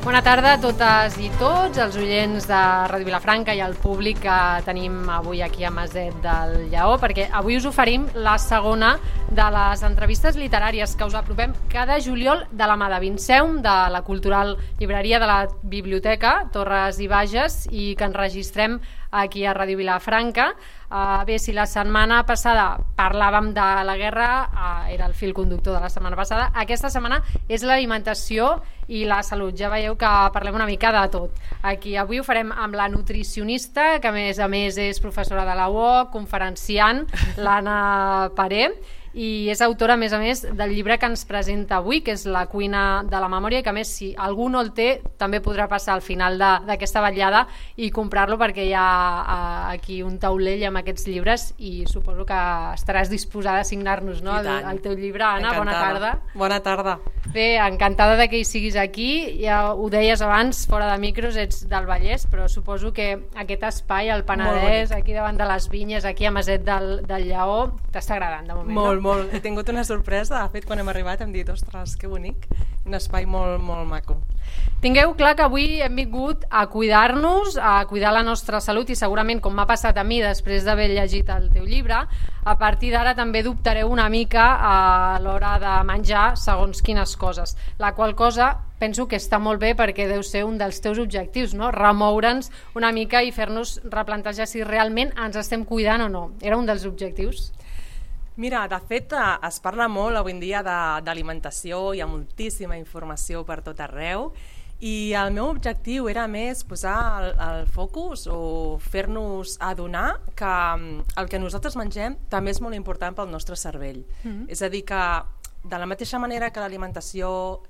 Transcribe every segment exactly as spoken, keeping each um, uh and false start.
Bona tarda a totes i tots, els oients de Ràdio Vilafranca i el públic que tenim avui aquí a Maset del Lleó, perquè avui us oferim la segona de les entrevistes literàries que us apropem cada juliol de la mà de Vinceum, de la Cultural Llibreria de la Biblioteca Torres i Bages, i que enregistrem aquí a Ràdio Vilafranca. Uh, bé, si la setmana passada parlàvem de la guerra, uh, era el fil conductor de la setmana passada, aquesta setmana és l'alimentació i la salut. Ja veieu que parlem una mica de tot. Aquí avui ho farem amb la nutricionista, que a més a més és professora de la U O C, conferenciant, l'Anna Paré, i és autora, a més a més, del llibre que ens presenta avui, que és La cuina de la memòria, i que a més, si algú no el té, també podrà passar al final d'aquesta vetllada i comprar-lo, perquè hi ha uh, aquí un taulell amb aquests llibres i suposo que estaràs disposada a signar-nos, no? el, el teu llibre, Anna. Encantada. Bona tarda. Bona tarda. Bé, encantada de que hi siguis aquí. Ja ho deies abans, fora de micros, ets del Vallès, però suposo que aquest espai, el Penedès, aquí davant de les vinyes, aquí a Maset del, del Lleó, t'està agradant de moment, molt, no? Molt. He tingut una sorpresa. De fet, quan hem arribat hem dit, ostres, que bonic. Un espai molt, molt maco. Tingueu clar que avui hem vingut a cuidar-nos, a cuidar la nostra salut, i segurament, com m'ha passat a mi després d'haver llegit el teu llibre, a partir d'ara també dubtareu una mica a l'hora de menjar segons quines coses, la qual cosa penso que està molt bé perquè deu ser un dels teus objectius, no? Remoure'ns una mica i fer-nos replantejar si realment ens estem cuidant o no. Era un dels objectius? Mira, de fet, es parla molt avui en dia d'alimentació, hi ha moltíssima informació per tot arreu, i el meu objectiu era més posar el, el focus o fer-nos adonar que el que nosaltres mengem també és molt important pel nostre cervell. Mm-hmm. És a dir, que de la mateixa manera que l'alimentació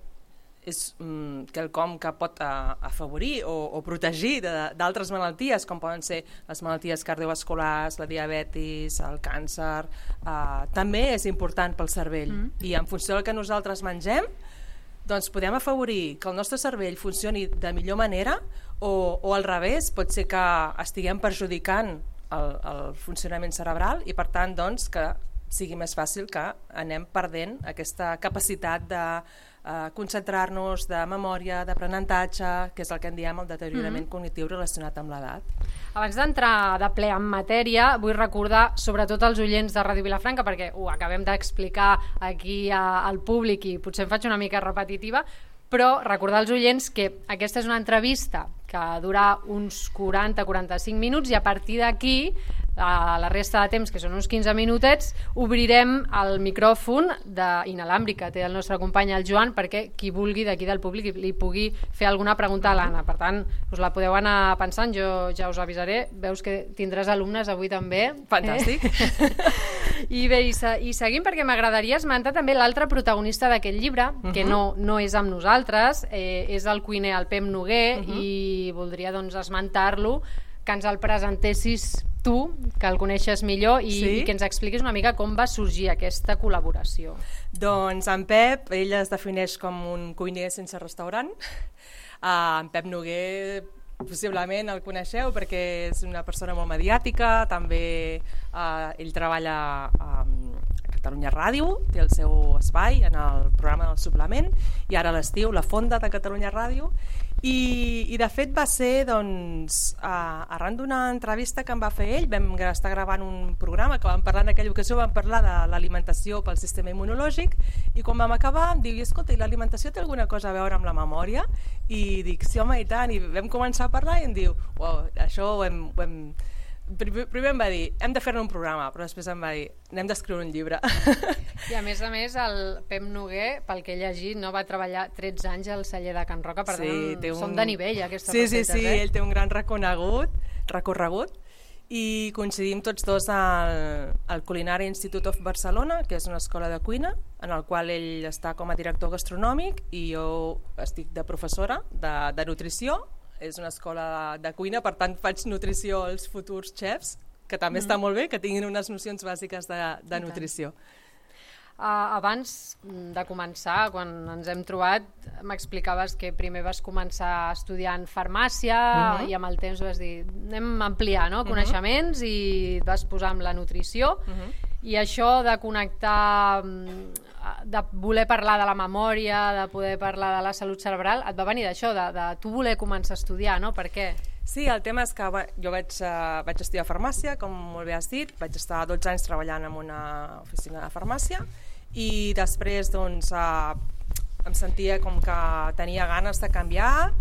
és mm, quelcom que pot uh, afavorir o, o protegir d'altres malalties, com poden ser les malalties cardiovasculars, la diabetis, el càncer, uh, també és important pel cervell. Mm. I en funció del que nosaltres mengem, doncs podem afavorir que el nostre cervell funcioni de millor manera o, o al revés, pot ser que estiguem perjudicant el, el funcionament cerebral i per tant doncs, que sigui més fàcil que anem perdent aquesta capacitat de Uh, concentrar-nos, de memòria, d'aprenentatge, que és el que en diem el deteriorament mm-hmm. cognitiu relacionat amb l'edat. Abans d'entrar de ple en matèria, vull recordar sobretot als oients de Ràdio Vilafranca, perquè ho acabem d'explicar aquí a, al públic i potser em faig una mica repetitiva, però recordar als oients que aquesta és una entrevista que dura uns quaranta a quaranta-cinc minuts i a partir d'aquí, a la resta de temps, que són uns quinze minutets, obrirem el micròfon de inalàmbric que té el nostre company el Joan, perquè qui vulgui d'aquí del públic li pugui fer alguna pregunta a l'Anna. Per tant, us la podeu anar pensant, jo ja us avisaré. Veus que tindràs alumnes avui també. Fantàstic. Eh? I bé, i, se i seguim, perquè m'agradaria esmentar també l'altre protagonista d'aquest llibre, uh-huh. que no, no és amb nosaltres, eh, és el cuiner, el Pep Noguer, uh-huh. i voldria doncs esmentar-lo, que ens el presentessis tu, que el coneixes millor, i, sí? i que ens expliquis una mica com va sorgir aquesta col·laboració. Doncs en Pep, ell es defineix com un cuiner sense restaurant. Uh, en Pep Noguer possiblement el coneixeu perquè és una persona molt mediàtica, també uh, ell treballa a Catalunya Ràdio, té el seu espai en el programa del suplement, i ara a l'estiu la Fonda de Catalunya Ràdio. I, i de fet va ser doncs, uh, arran d'una entrevista que em va fer ell, vam estar gravant un programa que vam parlar en aquella ocasió, vam parlar de l'alimentació pel sistema immunològic, i quan vam acabar em diu, escolta, i l'alimentació té alguna cosa a veure amb la memòria? I dic, sí home, i tant, i vam començar a parlar i em diu, uau, això ho hem... Ho hem... Primer em va dir, hem de fer-ne un programa, però després em va dir, n'hem d'escriure un llibre. I a més a més, el Pep Noguer, pel que he llegit, no va treballar tretze anys al celler de Can Roca, per sí, tant, un... som de nivell, aquestes sí, recetes. Sí, sí, eh? ell té un gran recorregut, recorregut, i coincidim tots dos al, al Culinary Institute of Barcelona, que és una escola de cuina, en el qual ell està com a director gastronòmic, i jo estic de professora de, de nutrició. És una escola de cuina, per tant faig nutrició als futurs xefs, que també mm. està molt bé, que tinguin unes nocions bàsiques de, de nutrició. Uh, abans de començar, quan ens hem trobat, m'explicaves que primer vas començar estudiant farmàcia uh-huh. i amb el temps vas dir, anem a ampliar, no? coneixements, uh-huh. i et vas posar amb la nutrició. Uh-huh. I això de connectar de voler parlar de la memòria, de poder parlar de la salut cerebral, et va venir d'això, de, de tu voler començar a estudiar, no? Per què? Sí, el tema és que jo vaig, uh, vaig estudiar farmàcia, com molt bé has dit, vaig estar dotze anys treballant en una oficina de farmàcia i després doncs, uh, em sentia com que tenia ganes de canviar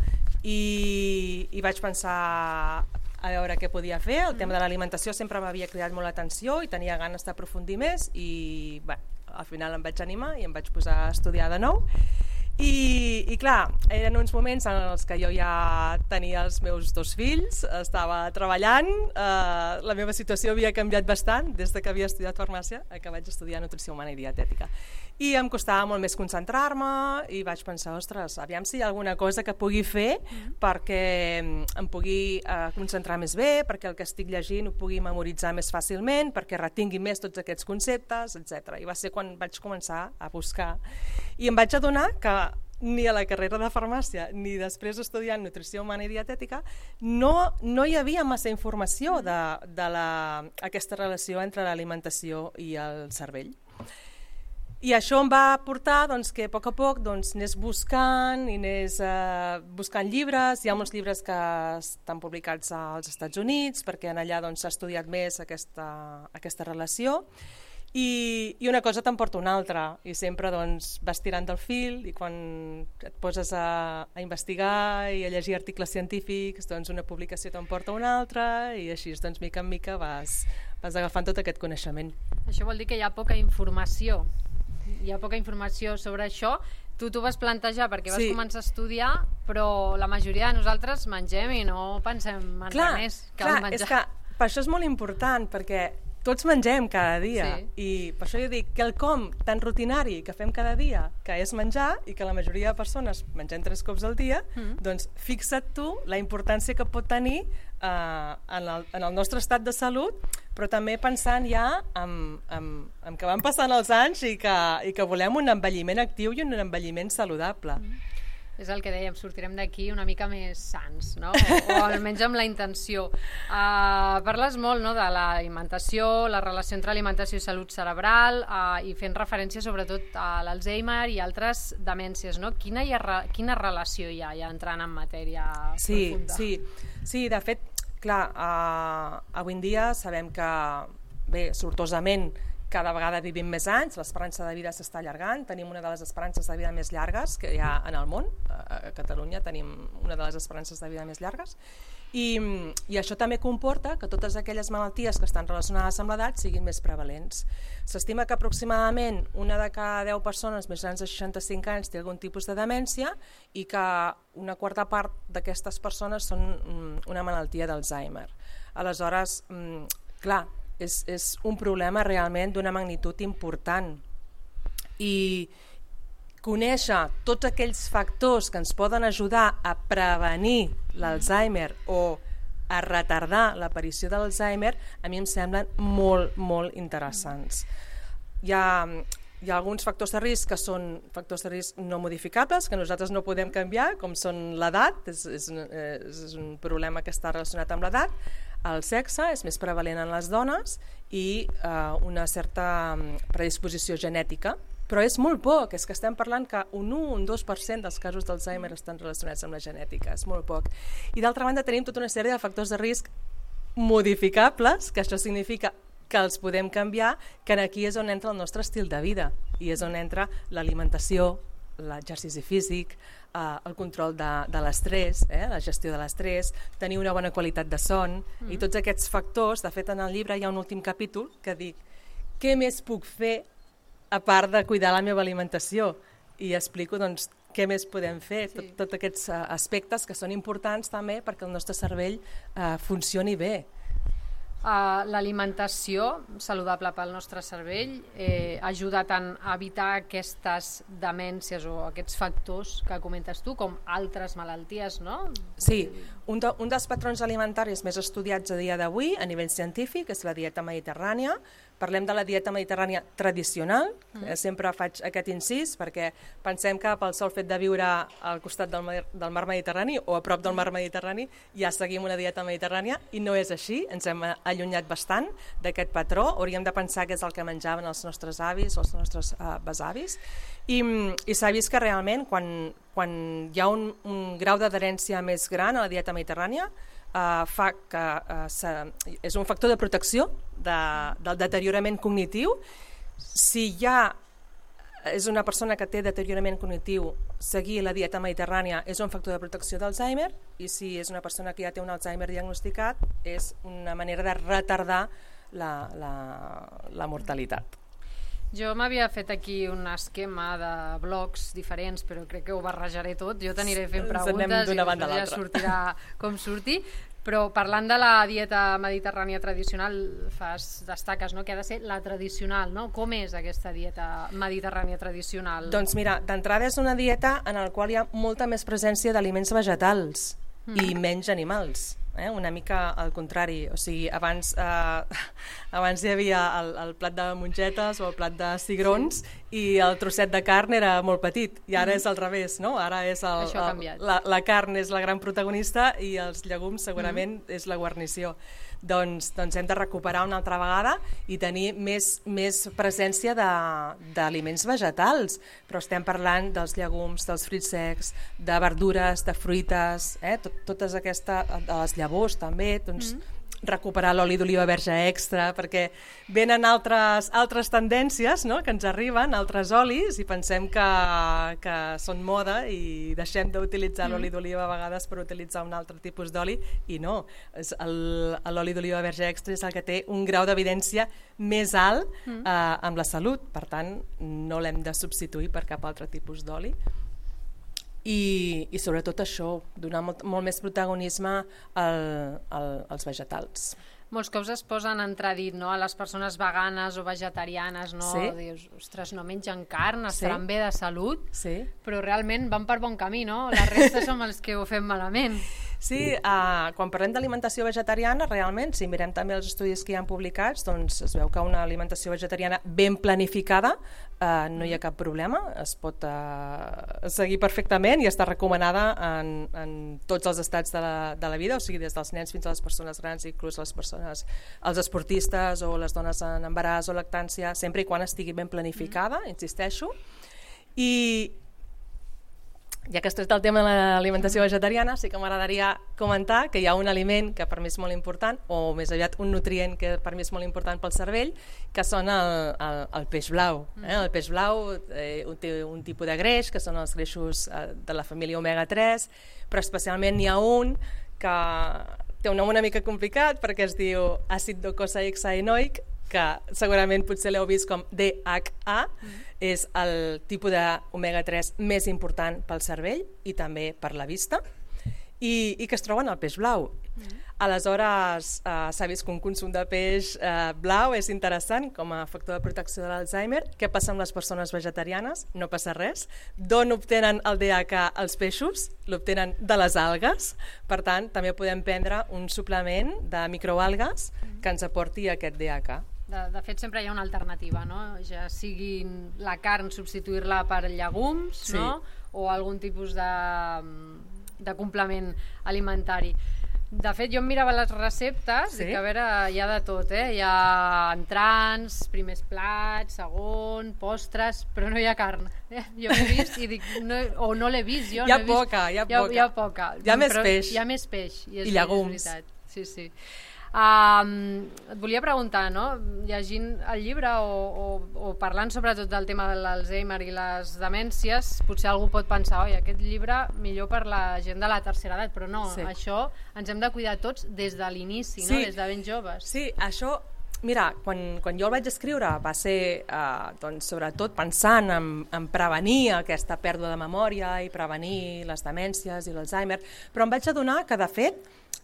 i, i vaig pensar a veure què podia fer. El tema de l'alimentació sempre m'havia cridat molt l'atenció i tenia ganes d'aprofundir més i bé, al final em vaig animar i em vaig posar a estudiar de nou. I, i clar, eren uns moments en els que jo ja tenia els meus dos fills, estava treballant, eh, la meva situació havia canviat bastant des de que havia estudiat farmàcia a que vaig estudiar nutrició humana i dietètica. I em costava molt més concentrar-me i vaig pensar, ostres, aviam si hi ha alguna cosa que pugui fer perquè em pugui eh, concentrar més bé, perquè el que estic llegint ho pugui memoritzar més fàcilment, perquè retingui més tots aquests conceptes, etcètera. I va ser quan vaig començar a buscar i em vaig adonar que ni a la carrera de farmàcia ni després estudiant nutrició humana i dietètica no, no hi havia massa informació de, de la, aquesta relació entre l'alimentació i el cervell. I això em va portar doncs, que a poc a poc doncs, anés buscant i anés eh, buscant llibres. Hi ha molts llibres que estan publicats als Estats Units perquè en allà doncs, s'ha estudiat més aquesta, aquesta relació. I, i una cosa t'emporta una altra i sempre doncs, vas tirant del fil i quan et poses a, a investigar i a llegir articles científics doncs una publicació t'emporta una altra i així doncs mica en mica vas, vas agafant tot aquest coneixement. Això vol dir que hi ha poca informació hi ha poca informació sobre això. Tu t'ho vas plantejar perquè vas sí. començar a estudiar, però la majoria de nosaltres mengem i no pensem en clar, res més que clar, menjar. És que per això és molt important, perquè tots mengem cada dia sí. i per això jo dic que el com tan rutinari que fem cada dia, que és menjar i que la majoria de persones mengem tres cops al dia, mm. doncs fixa't tu la importància que pot tenir eh, en, el, en el nostre estat de salut, però també pensant ja en, en, en que van passant els anys i que, i que volem un envelliment actiu i un envelliment saludable. Mm. És el que dèiem, sortirem d'aquí una mica més sans, no? O, o almenys amb la intenció. Uh, parles molt no, de l'alimentació, la relació entre alimentació i salut cerebral uh, i fent referència sobretot a l'Alzheimer i altres demències, no? Quina, hi ha, quina relació hi ha ja entrant en matèria sí, profunda? Sí, sí, de fet, clar, uh, avui en dia sabem que, bé, sortosament, cada vegada vivim més anys, l'esperança de vida s'està allargant, tenim una de les esperances de vida més llargues que hi ha en el món, a Catalunya tenim una de les esperances de vida més llargues, i, i això també comporta que totes aquelles malalties que estan relacionades amb l'edat siguin més prevalents. S'estima que aproximadament una de cada deu persones més grans de seixanta-cinc anys té algun tipus de demència i que una quarta part d'aquestes persones són una malaltia d'Alzheimer. Aleshores, clar, És, és un problema realment d'una magnitud important i conèixer tots aquells factors que ens poden ajudar a prevenir l'Alzheimer o a retardar l'aparició de l'Alzheimer a mi em semblen molt, molt interessants. Hi ha, hi ha alguns factors de risc que són factors de risc no modificables, que nosaltres no podem canviar, com són l'edat, és, és, és un problema que està relacionat amb l'edat, el sexe és més prevalent en les dones i eh, una certa predisposició genètica, però és molt poc, és que estem parlant que un u o un dos per cent dels casos d'Alzheimer estan relacionats amb la genètica, és molt poc. I d'altra banda tenim tota una sèrie de factors de risc modificables, que això significa que els podem canviar, que aquí és on entra el nostre estil de vida i és on entra l'alimentació, l'exercici físic, eh, el control de, de l'estrès, eh, la gestió de l'estrès, tenir una bona qualitat de son, mm-hmm. i tots aquests factors. De fet, en el llibre hi ha un últim capítol que dic què més puc fer a part de cuidar la meva alimentació, i explico doncs, què més podem fer, sí. tot, tots aquests uh, aspectes que són importants també perquè el nostre cervell uh, funcioni bé. Uh, l'alimentació saludable pel nostre cervell eh, ajuda tant a evitar aquestes demències o aquests factors que comentes tu, com altres malalties, no? Sí, un, de, un dels patrons alimentaris més estudiats a dia d'avui a nivell científic és la dieta mediterrània, parlem de la dieta mediterrània tradicional, mm. sempre faig aquest incís perquè pensem que pel sol fet de viure al costat del mar, del mar Mediterrani o a prop del mar Mediterrani ja seguim una dieta mediterrània i no és així, ens hem allunyat bastant d'aquest patró, hauríem de pensar que és el que menjaven els nostres avis o els nostres uh, besavis i, i s'ha vist que realment quan, quan hi ha un, un grau d'adherència més gran a la dieta mediterrània Uh, fa que uh, és un factor de protecció de, del deteriorament cognitiu. Si ja és una persona que té deteriorament cognitiu, seguir la dieta mediterrània és un factor de protecció d'Alzheimer, i si és una persona que ja té un Alzheimer diagnosticat és una manera de retardar la, la, la mortalitat. Jo m'havia fet aquí un esquema de blocs diferents, però crec que ho barrejaré tot. Jo t'aniré fent preguntes i ja sortirà com surti. Però parlant de la dieta mediterrània tradicional, fas, destaques, no?, que ha de ser la tradicional, no? Com és aquesta dieta mediterrània tradicional? Doncs mira, d'entrada és una dieta en la qual hi ha molta més presència d'aliments vegetals mm. i menys animals. Eh? Una mica al contrari, o sigui, abans, eh, abans hi havia el, el plat de mongetes o el plat de cigrons sí. i el trosset de carn era molt petit, i ara mm. és al revés, no? Ara és el, el, la, la carn és la gran protagonista i els llegums segurament mm. és la guarnició. Doncs, doncs hem de recuperar una altra vegada i tenir més, més presència d'aliments vegetals, però estem parlant dels llegums, dels fruits secs, de verdures, de fruites, eh? Tot, totes aquestes, de les llavors també, doncs mm. recuperar l'oli d'oliva verge extra, perquè venen altres, altres tendències, no?, que ens arriben, altres olis, i pensem que, que són moda i deixem d'utilitzar mm. l'oli d'oliva a vegades per utilitzar un altre tipus d'oli, i no, l'oli d'oliva verge extra és el que té un grau d'evidència més alt mm. eh, amb la salut, per tant no l'hem de substituir per cap altre tipus d'oli. I, i sobretot això, donar molt, molt més protagonisme al, al, als vegetals. Molts cops es posen en entredit, no?, a les persones veganes o vegetarianes, no? Sí. Dius, ostres, no mengen carn, sí. estaran bé de salut, sí. però realment van per bon camí, no? La resta som els que ho fem malament. Sí, uh, quan parlem d'alimentació vegetariana, realment, si mirem també els estudis que hi ha publicats, doncs es veu que una alimentació vegetariana ben planificada uh, no hi ha cap problema, es pot uh, seguir perfectament i està recomanada en, en tots els estats de la, de la vida, o sigui, des dels nens fins a les persones grans, inclús les persones, els esportistes o les dones en embaràs o lactància, sempre i quan estigui ben planificada, insisteixo. I ja que has tret el tema de l'alimentació vegetariana, sí que m'agradaria comentar que hi ha un aliment que per mi és molt important, o més aviat un nutrient que per mi és molt important pel cervell, que són el, el, el peix blau. Eh? El peix blau eh, té un tipus de greix, que són els greixos eh, de la família omega tres, però especialment n'hi ha un que té un nom una mica complicat perquè es diu àcid docosahexaenoic, que segurament potser l'heu vist com D H A, mm. és el tipus d'omega tres més important pel cervell i també per la vista, i, i que es troba en el peix blau. Mm. Aleshores, eh, s'ha vist que un consum de peix eh, blau és interessant com a factor de protecció de l'Alzheimer. Què passa amb les persones vegetarianes? No passa res. D'on obtenen el D H A els peixos? L'obtenen de les algues. Per tant, també podem prendre un suplement de microalgues que ens aporti aquest D H A. De, de fet, sempre hi ha una alternativa, no? Ja sigui la carn, substituir-la per llegums, sí. no? O algun tipus de, de complement alimentari. De fet, jo em mirava les receptes, sí? i que a veure, hi ha de tot, eh? Hi ha entrants, primers plats, segon, postres, però no hi ha carn. Eh? Jo l'he vist i dic, no, o no l'he vist jo. Hi ha no poca, vist. hi ha hi ha, poca. Hi ha poca. Hi ha més però peix. Hi ha més peix. I, és, I llegums. És veritat. Sí, sí. Um, et volia preguntar, no? Llegint el llibre o, o, o parlant sobretot del tema de l'Alzheimer i les demències, potser algú pot pensar, oi, aquest llibre millor per la gent de la tercera edat, però no, sí. Això ens hem de cuidar tots des de l'inici, sí. no? Des de ben joves. Sí, això, mira, quan, quan jo el vaig escriure va ser eh, doncs, sobretot pensant en, en prevenir aquesta pèrdua de memòria i prevenir les demències i l'Alzheimer, però em vaig adonar que de fet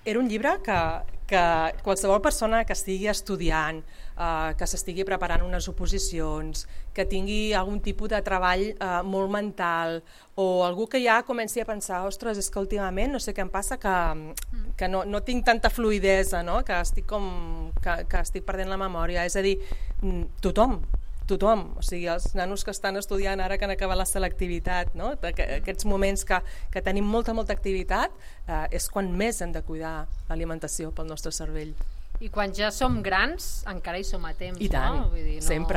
era un llibre que, que qualsevol persona que estigui estudiant, eh, que s'estigui preparant unes oposicions, que tingui algun tipus de treball eh, molt mental, o algú que ja comenci a pensar, ostres, és que últimament no sé què em passa, que, que no, no tinc tanta fluïdesa, no? que, estic com, que, que estic perdent la memòria. És a dir, tothom, tothom, o sigui, els nanos que estan estudiant ara que han acabat la selectivitat, no? Aquests moments que, que tenim molta, molta activitat, eh, és quan més hem de cuidar l'alimentació pel nostre cervell. I quan ja som grans, encara hi som a temps, I tant, no? Vull dir, no... sempre.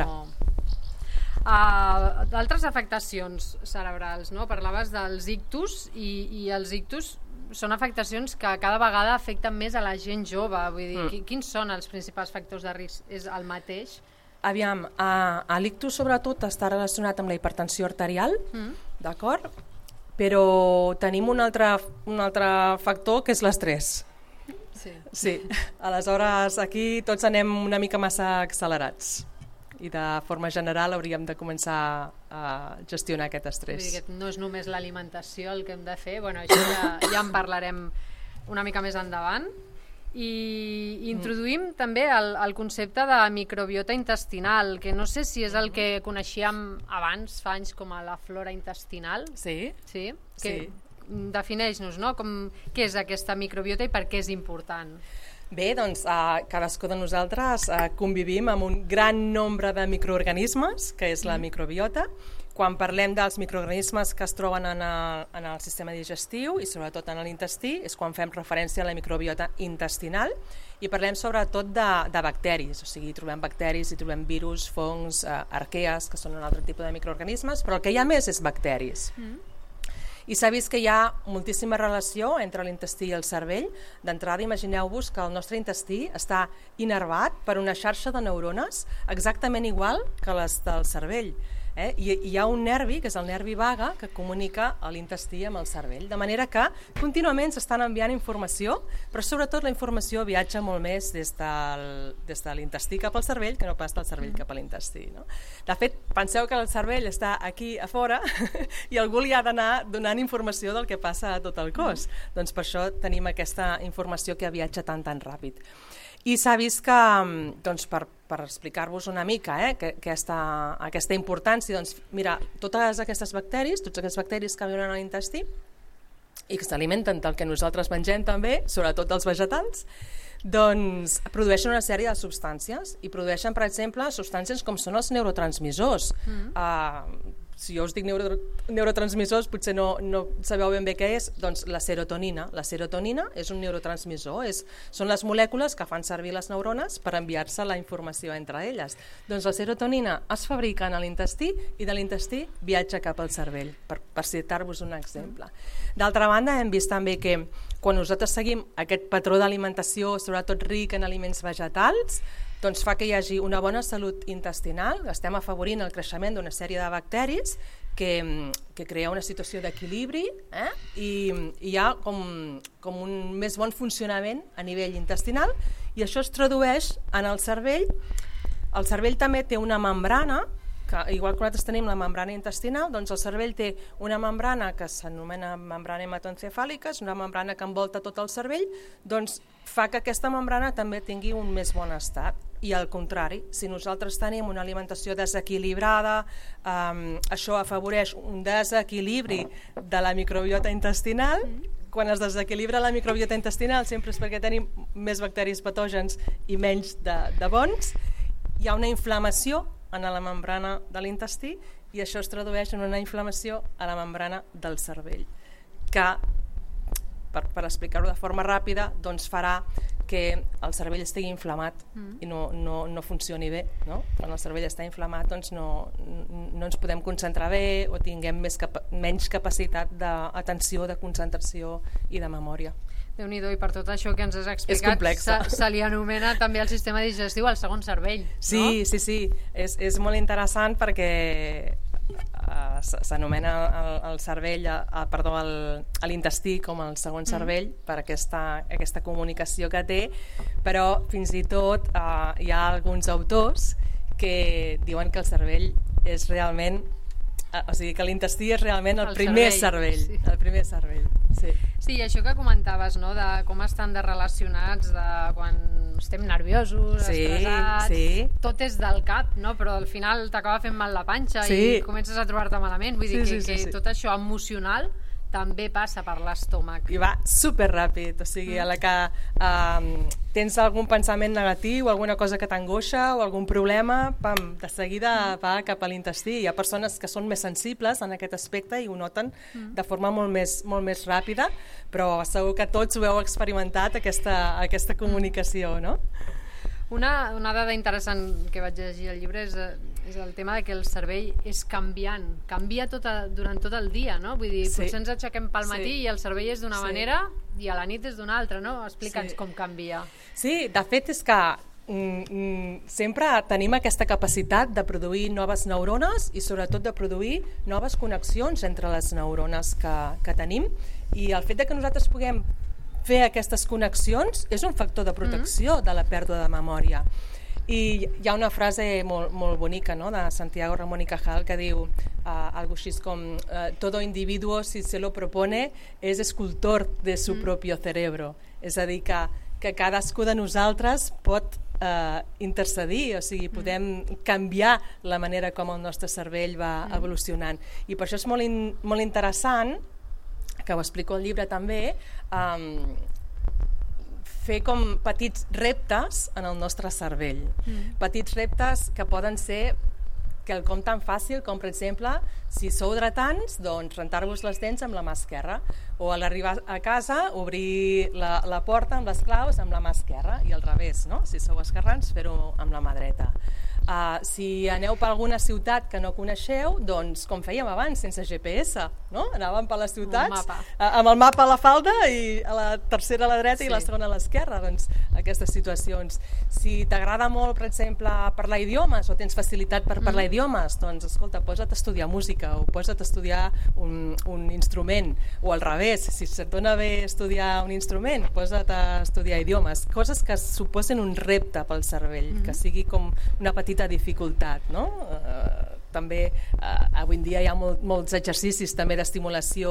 Uh, d'altres afectacions cerebrals, no? Parlaves dels ictus, i, i els ictus són afectacions que cada vegada afecten més a la gent jove. Vull dir, mm. quins són els principals factors de risc? És el mateix? Aviam, uh, l'ictus sobretot està relacionat amb la hipertensió arterial, mm. d'acord? Però tenim un altre, un altre factor que és l'estrès. Sí. Sí. Aleshores, aquí tots anem una mica massa accelerats i de forma general hauríem de començar a gestionar aquest estrès. Vull dir que no és només l'alimentació el que hem de fer, bueno, això ja, ja en parlarem una mica més endavant. I introduïm mm. també el, el concepte de microbiota intestinal, que no sé si és el que coneixíem abans, fa anys, com a la flora intestinal. Sí. Sí? Que sí. Defineix-nos, no? Com, què és aquesta microbiota i per què és important? Bé, doncs uh, cadascú de nosaltres uh, convivim amb un gran nombre de microorganismes, que és la mm. microbiota. Quan parlem dels microorganismes que es troben en el, en el sistema digestiu i sobretot en l'intestí, és quan fem referència a la microbiota intestinal, i parlem sobretot de, de bacteris, o sigui, trobem bacteris, i trobem virus, fongs, eh, arquees, que són un altre tipus de microorganismes, però el que hi ha més és bacteris. Mm. I s'ha vist que hi ha moltíssima relació entre l'intestí i el cervell. D'entrada, imagineu-vos que el nostre intestí està innervat per una xarxa de neurones exactament igual que les del cervell. Eh? I hi ha un nervi, que és el nervi vague, que comunica l'intestí amb el cervell, de manera que contínuament s'estan enviant informació, però sobretot la informació viatja molt més des, del, des de l'intestí cap al cervell que no pas del cervell cap a l'intestí. No? De fet, penseu que el cervell està aquí a fora i algú li ha d'anar donant informació del que passa a tot el cos. Mm. Doncs per això tenim aquesta informació que viatja tan tan ràpid. I s'ha vist que, doncs, per, per explicar-vos una mica eh, que, que aquesta, aquesta importància, doncs, mira, totes aquestes bacteris, tots aquests bacteris que viuen a l'intestí i que s'alimenten del que nosaltres mengem també, sobretot dels vegetals, doncs produeixen una sèrie de substàncies i produeixen, per exemple, substàncies com són els neurotransmissors. Mm. Uh, si jo us dic neuro, neurotransmissors, potser no, no sabeu ben bé què és, doncs la serotonina. La serotonina és un neurotransmissor, és, són les molècules que fan servir les neurones per enviar-se la informació entre elles. Doncs la serotonina es fabrica en l'intestí i de l'intestí viatja cap al cervell, per, per citar-vos un exemple. D'altra banda, hem vist també que quan nosaltres seguim aquest patró d'alimentació, sobretot ric en aliments vegetals, doncs fa que hi hagi una bona salut intestinal, estem afavorint el creixement d'una sèrie de bacteris que, que crea una situació d'equilibri eh? I, i hi ha com, com un més bon funcionament a nivell intestinal i això es tradueix en el cervell. El cervell també té una membrana, que, igual que nosaltres tenim la membrana intestinal, doncs el cervell té una membrana que s'anomena membrana hematoencefàlica, és una membrana que envolta tot el cervell, doncs fa que aquesta membrana també tingui un més bon estat. I al contrari, si nosaltres tenim una alimentació desequilibrada, eh, això afavoreix un desequilibri de la microbiota intestinal. Quan es desequilibra la microbiota intestinal sempre és perquè tenim més bacteris patògens i menys de, de bons. Hi ha una inflamació en la membrana de l'intestí i això es tradueix en una inflamació a la membrana del cervell, que, per, per explicar-ho de forma ràpida, doncs farà que el cervell estigui inflamat mm. i no, no, no funcioni bé. No? Quan el cervell està inflamat doncs no, no ens podem concentrar bé o tinguem més capa- menys capacitat d'atenció, de concentració i de memòria. Déu-n'hi-do, i per tot això que ens has explicat se, se li anomena també el sistema digestiu el segon cervell, sí, no? Sí, sí, és, és molt interessant perquè uh, s'anomena el, el cervell, uh, perdó, l'intestí com el segon cervell mm. per aquesta, aquesta comunicació que té, però fins i tot uh, hi ha alguns autors que diuen que el cervell és realment o sigui que l'intestí és realment el, el primer cervell, cervell, sí. el primer cervell, sí. Sí, això que comentaves, no?, de com estan de relacionats de quan estem nerviosos, sí, estressats, sí. tot és del cap, no?, però al final t'acaba fent mal la panxa sí. i comences a trobar-te malament, vull sí, dir que, sí, sí, que sí. tot això emocional també passa per l'estómac. I va superràpid, o sigui, a la que um, tens algun pensament negatiu, alguna cosa que t'angoixa o algun problema, pam, de seguida va cap a l'intestí. Hi ha persones que són més sensibles en aquest aspecte i ho noten de forma molt més, molt més ràpida, però segur que tots ho heu experimentat, aquesta, aquesta comunicació, no? Una, una dada interessant que vaig llegir al llibre és, és el tema de que el cervell és canviant, canvia tot a, durant tot el dia, no? Vull dir, sí. potser ens aixequem pel matí sí. i el cervell és d'una sí. manera i a la nit és d'una altra, no? Explica'ns sí. com canvia. Sí, de fet és que mm, mm, sempre tenim aquesta capacitat de produir noves neurones i sobretot de produir noves connexions entre les neurones que, que tenim, i el fet de que nosaltres puguem fer aquestes connexions és un factor de protecció mm. de la pèrdua de memòria. I hi ha una frase molt, molt bonica, no?, de Santiago Ramón y Cajal, que diu uh, algo així com uh, todo individuo, si se lo propone, es escultor de su mm. propio cerebro. És a dir, que, que cadascú de nosaltres pot uh, intercedir, o sigui, podem mm. canviar la manera com el nostre cervell va mm. evolucionant. I per això és molt, in, molt interessant, que ho explico al llibre també, um, fer com petits reptes en el nostre cervell. Mm. Petits reptes que poden ser quelcom tan fàcil com, per exemple, si sou dretans, doncs rentar-vos les dents amb la mà esquerra, o a l'arribar a casa obrir la, la porta amb les claus amb la mà esquerra, i al revés, no? Si sou esquerrans, fer-ho amb la mà dreta. Uh, si aneu per alguna ciutat que no coneixeu, doncs com fèiem abans, sense G P S, no? Anàvem per les ciutats uh, amb el mapa a la falda i a la tercera a la dreta sí. i la segona a l'esquerra, doncs aquestes situacions. Si t'agrada molt, per exemple, parlar idiomes o tens facilitat per parlar mm. idiomes, doncs escolta, posa't a estudiar música o posa't a estudiar un, un instrument, o al revés, si se't dona bé estudiar un instrument, posa't a estudiar idiomes, coses que suposen un repte pel cervell, mm. que sigui com una petita dificultat, no? Uh, també uh, avui en dia hi ha molt, molts exercicis també d'estimulació,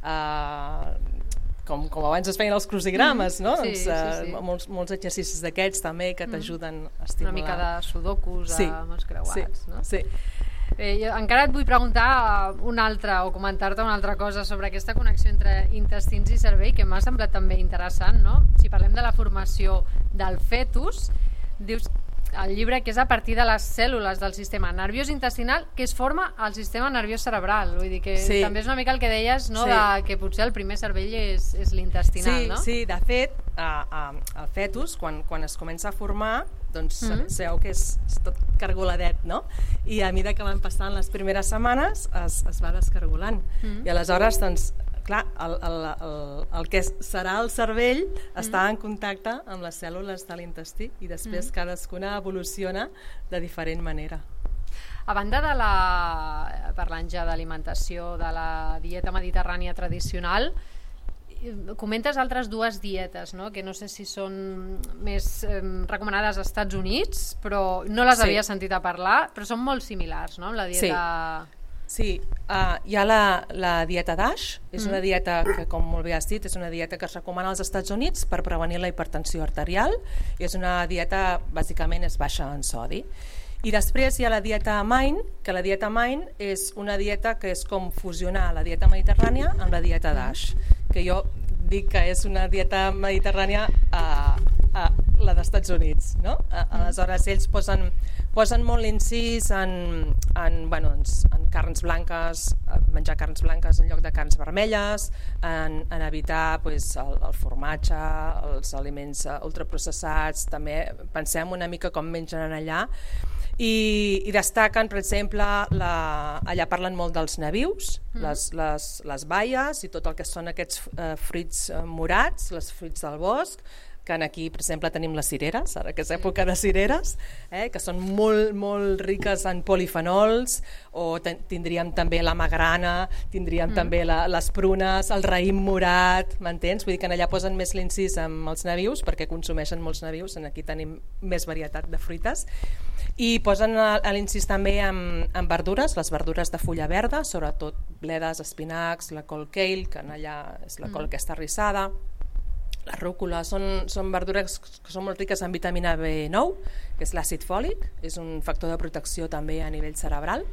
uh, com, com abans es feien els crucigrames, no? Sí, doncs, uh, sí, sí. Molts, molts exercicis d'aquests també que t'ajuden a estimular. Una mica de sudokus sí. amb els creuats, sí. no? Sí. Eh, jo encara et vull preguntar una altra, o comentar-te una altra cosa sobre aquesta connexió entre intestins i cervell, que m'ha semblat també interessant, no? Si parlem de la formació del fetus, dius al llibre que és a partir de les cèl·lules del sistema nerviós intestinal que es forma al sistema nerviós cerebral, vull dir que sí. també és una mica el que deies, no? Sí. De que potser el primer cervell és, és l'intestinal, sí, no? Sí, de fet uh, uh, el fetus quan, quan es comença a formar doncs mm-hmm. sabeu que és, és tot cargoladet, no? I a mesura que van passant les primeres setmanes es, es va descargolant mm-hmm. i aleshores doncs clar, el, el, el, el que serà el cervell mm. està en contacte amb les cèl·lules de l'intestí i després mm. cadascuna evoluciona de diferent manera. A banda de la, parlant ja d'alimentació, de la dieta mediterrània tradicional, comentes altres dues dietes, no? Que no sé si són més eh, recomanades als Estats Units, però no les sí. havia sentit a parlar, però són molt similars, no? La dieta... Sí. Sí, uh, hi ha la, la dieta DASH, és mm. una dieta que, com molt bé has dit, és una dieta que es recomana als Estats Units per prevenir la hipertensió arterial i és una dieta, bàsicament, és baixa en sodi. I després hi ha la dieta MIND, que la dieta MIND és una dieta que és com fusionar la dieta mediterrània amb la dieta DASH, que jo dic que és una dieta mediterrània a, a la dels Estats Units, no? A, aleshores ells posen, posen molt l'incís en, en, bueno, en carns blanques, menjar carns blanques en lloc de carns vermelles, en, en evitar pues, el, el formatge, els aliments ultraprocessats, també pensem una mica com mengen allà. I, i destaquen, per exemple, la, allà parlen molt dels nabius, mm. les, les, les baies i tot el que són aquests eh, fruits eh, morats, les fruits del bosc, que aquí, per exemple, tenim les cireres, ara que és època de cireres, eh, que són molt, molt riques en polifenols, o ten tindríem també la magrana, tindríem mm. també la, les prunes, el raïm morat, m'entens? Vull dir que allà posen més l'incís amb els nabius, perquè consumeixen molts nabius, aquí tenim més varietat de fruites, i posen l'incís també amb, amb verdures, les verdures de fulla verda, sobretot bledes, espinacs, la col kale, que allà és la col mm. aquesta rissada, la rúcula, són, són verdures que són molt riques en vitamina B nou, que és l'àcid fòlic, és un factor de protecció també a nivell cerebral,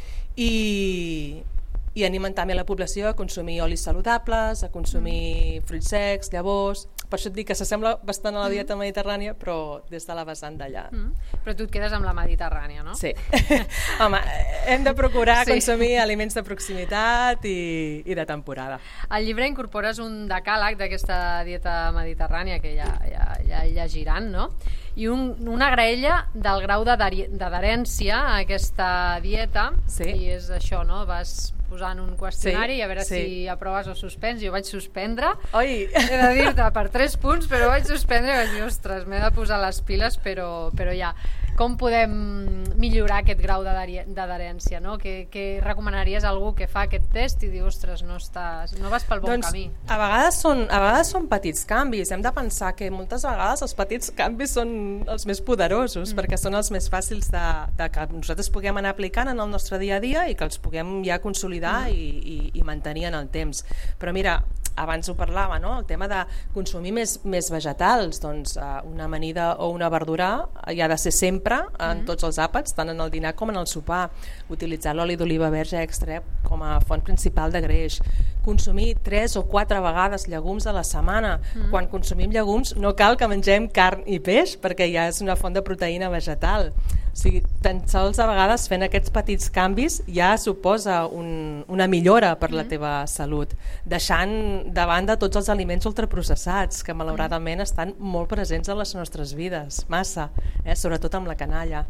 i, i animen també la població a consumir olis saludables, a consumir fruits secs, llavors. Per això et dic que s'assembla bastant a la dieta mediterrània, però des de la vessant d'allà. Mm. Però tu et quedes amb la mediterrània, no? Sí. Home, hem de procurar sí. consumir aliments de proximitat i, i de temporada. Al llibre incorpores un decàleg d'aquesta dieta mediterrània que ja, ja, ja llegiran, no? I un, una graella del grau d'adherència a aquesta dieta, sí. I és això, no? Vas posant un qüestionari sí, i a veure sí. si aproves o suspens. Jo vaig suspendre. Oi! He de dir-te per tres punts, però vaig suspendre i vaig dir, ostres, m'he de posar les piles, però, però ja. Com podem millorar aquest grau d'adherència, no? Què, què recomanaries a algú que fa aquest test i diu, ostres, no, estàs, no vas pel bon doncs, camí? A vegades, són, a vegades són petits canvis. Hem de pensar que moltes vegades els petits canvis són els més poderosos, mm. perquè són els més fàcils de, de que nosaltres puguem anar aplicant en el nostre dia a dia i que els puguem ja consolidar mm. i, i, i mantenir en el temps. Però mira, abans ho parlava, no? El tema de consumir més, més vegetals, doncs uh, una amanida o una verdura hi ha de ser sempre en mm. tots els àpats, tant en el dinar com en el sopar. Utilitzar l'oli d'oliva verge extra com a font principal de greix. Consumir tres o quatre vegades llegums a la setmana. Mm. Quan consumim llegums no cal que mengem carn i peix perquè ja és una font de proteïna vegetal. O sigui, tan sols a vegades fent aquests petits canvis ja suposa un, una millora per mm. la teva salut, deixant de banda tots els aliments ultraprocessats que malauradament mm. estan molt presents a les nostres vides, massa, eh? Sobretot amb la canalla.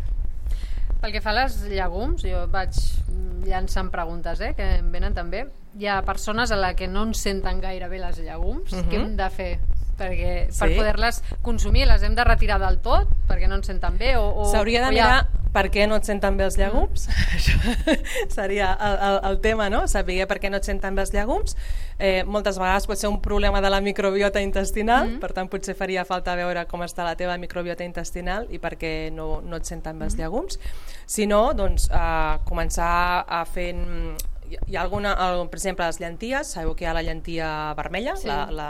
Mm. Pel que fa a les llegums, jo vaig llançant preguntes eh, que em venen també. Hi ha persones a la que no en senten gaire bé les llegums. Mm-hmm. Què hem de fer? Perquè sí. per poder-les consumir les hem de retirar del tot perquè no ens senten bé o, o s'hauria de mirar ha... per què no et senten bé els llegums. Mm. Això seria el, el, el tema, no? Saber per què no et senten bé els llegums. Eh, moltes vegades pot ser un problema de la microbiota intestinal, mm. per tant potser faria falta veure com està la teva microbiota intestinal i per què no, no et senten bé els mm. llegums. Si no, doncs eh, començar a fer... Hi ha alguna, per exemple, les llenties, sabeu que hi ha la llentia vermella, sí. la, la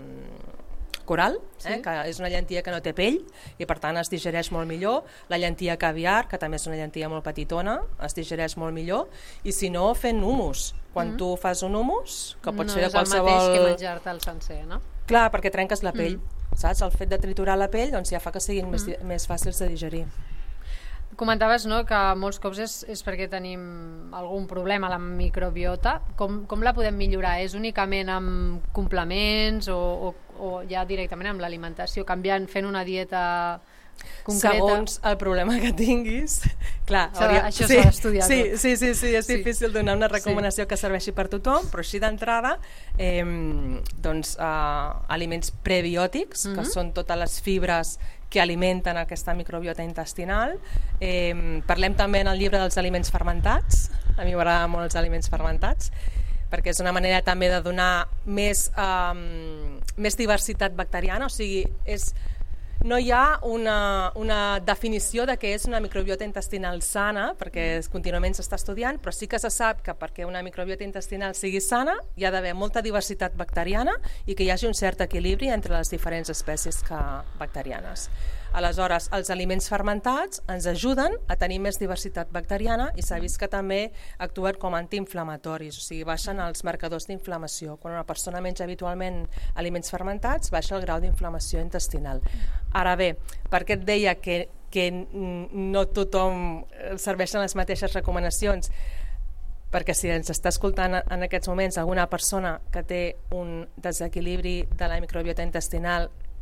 coral, sí. eh, que és una llentia que no té pell i per tant es digereix molt millor. La llentia caviar, que també és una llentia molt petitona, es digereix molt millor. I si no, fent humus. Quan mm. tu fas un humus, que pot no ser de qualsevol... No és el mateix que menjar-te el sencer, no? Clar, perquè trenques la pell, mm. saps? El fet de triturar la pell doncs ja fa que siguin mm. més, més fàcils de digerir. Comentaves, no, que molts cops és, és perquè tenim algun problema a la microbiota. Com, com la podem millorar? És únicament amb complements o, o, o ja directament amb l'alimentació, canviant, fent una dieta concreta? Segons el problema que tinguis. Clar, hauria... Això s'ha d'estudiar sí, tot. Sí, sí, sí, és sí. difícil donar una recomanació sí. que serveixi per tothom, però així d'entrada eh, doncs, eh, aliments prebiòtics, mm-hmm. que són totes les fibres que alimenten aquesta microbiota intestinal. Eh, parlem també en el llibre dels aliments fermentats. A mi m'agraden molt els aliments fermentats perquè és una manera també de donar més, eh, més diversitat bacteriana, o sigui, és, no hi ha una, una definició de què és una microbiota intestinal sana, perquè contínuament s'està estudiant, però sí que se sap que perquè una microbiota intestinal sigui sana hi ha d'haver molta diversitat bacteriana i que hi hagi un cert equilibri entre les diferents espècies que, bacterianes. Aleshores, els aliments fermentats ens ajuden a tenir més diversitat bacteriana i s'ha vist que també actuen com antiinflamatoris, o sigui, baixen els marcadors d'inflamació. Quan una persona menja habitualment aliments fermentats, baixa el grau d'inflamació intestinal. Ara bé, per què et deia que, que no tothom serveixen les mateixes recomanacions? Perquè si ens està escoltant en aquests moments alguna persona que té un desequilibri de la microbiota intestinal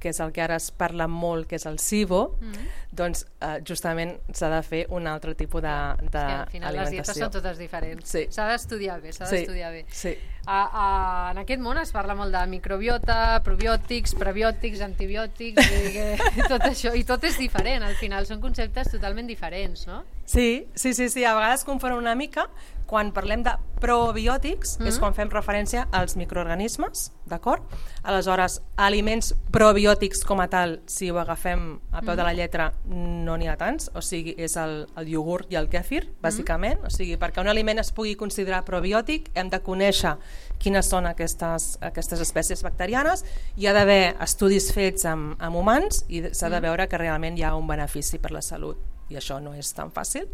que és el que ara es parla molt, que és el SIBO, mm. doncs eh, justament s'ha de fer un altre tipus d'alimentació. Al final les dietes són totes diferents. Sí. S'ha d'estudiar bé, s'ha d'estudiar sí. bé. Sí. A, a, en aquest món es parla molt de microbiota, probiòtics, prebiòtics, antibiòtics, i, que, tot això, i tot és diferent, al final són conceptes totalment diferents, no? Sí, sí, sí, sí. A vegades confonen una mica. Quan parlem de probiòtics mm-hmm. és quan fem referència als microorganismes, d'acord? Aleshores, aliments probiòtics com a tal, si ho agafem a peu mm-hmm. de la lletra, no n'hi ha tants, o sigui, és el, el iogurt i el kèfir, bàsicament, mm-hmm. o sigui, perquè un aliment es pugui considerar probiòtic hem de conèixer quines són aquestes, aquestes espècies bacterianes, hi ha d'haver estudis fets amb, amb humans i s'ha de veure que realment hi ha un benefici per la salut, i això no és tan fàcil.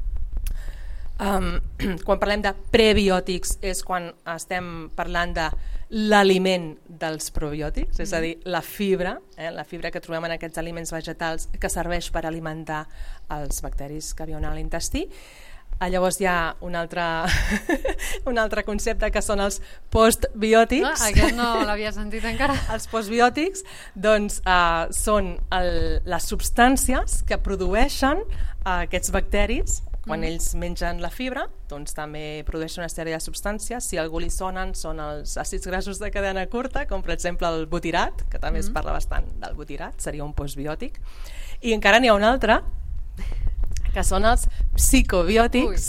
Um, quan parlem de prebiòtics és quan estem parlant de l'aliment dels probiòtics, és a dir, la fibra, eh, la fibra que trobem en aquests aliments vegetals que serveix per alimentar els bacteris que viuen a l'intestí. Llavors hi ha un altre, un altre concepte que són els postbiòtics. Ah, aquest no l'havia sentit encara. Els postbiòtics doncs, uh, són el, les substàncies que produeixen uh, aquests bacteris quan mm. ells mengen la fibra, doncs també produeixen una sèrie de substàncies. Si a algú li sonen, són els àcids grassos de cadena curta, com per exemple el butirat, que també mm. es parla bastant del butirat, seria un postbiòtic. I encara n'hi ha un altre, que són els psicobiòtics,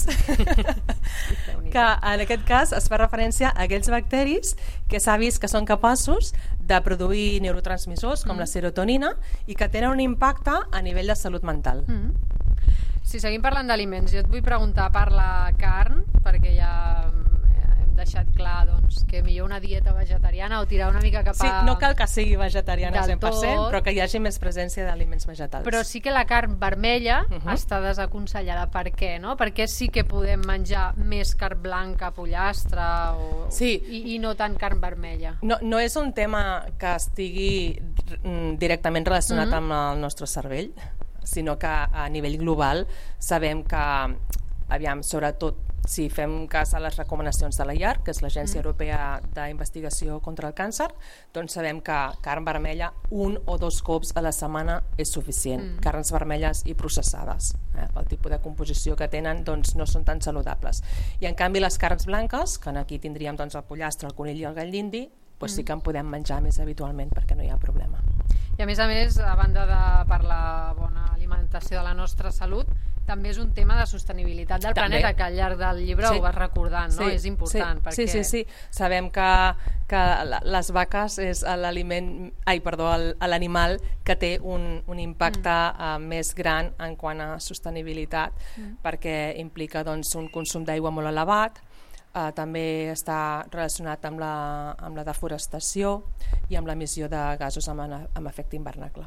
que en aquest cas es fa referència a aquells bacteris que s'ha vist que són capaços de produir neurotransmissors com mm. la serotonina i que tenen un impacte a nivell de salut mental. Mm. Si seguim parlant d'aliments, jo et vull preguntar per la carn, perquè ja hem deixat clar doncs, que millor una dieta vegetariana o tirar una mica cap a... Sí, no cal que sigui vegetariana al cent per cent, però que hi hagi més presència d'aliments vegetals. Però sí que la carn vermella uh-huh. està desaconsellada. Per què? No? Perquè sí que podem menjar més carn blanca, pollastre o... sí. I, i no tant carn vermella. No, no és un tema que estigui directament relacionat uh-huh. amb el nostre cervell, sinó que a nivell global sabem que, aviam, sobretot si fem cas a les recomanacions de l'A I A R, que és l'Agència mm. Europea d'Investigació contra el Càncer, doncs sabem que carn vermella un o dos cops a la setmana és suficient. Mm. Carns vermelles i processades, eh, pel tipus de composició que tenen, doncs no són tan saludables. I en canvi les carns blanques, que aquí tindríem doncs, el pollastre, el conill i el gall d'indi, doncs mm. sí que en podem menjar més habitualment perquè no hi ha problema. I a més a més, a banda de per la bona alimentació de la nostra salut, també és un tema de sostenibilitat del també. planeta, que al llarg del llibre sí. ho vas recordant, no? Sí. És important. Sí. Perquè... sí, sí, sí. Sabem que, que les vaques és l'aliment, ai, perdó, l'animal que té un, un impacte mm. uh, més gran en quant a sostenibilitat, mm. perquè implica doncs, un consum d'aigua molt elevat. Uh, també està relacionat amb la, amb la deforestació i amb l'emissió de gasos amb, amb efecte hivernacle.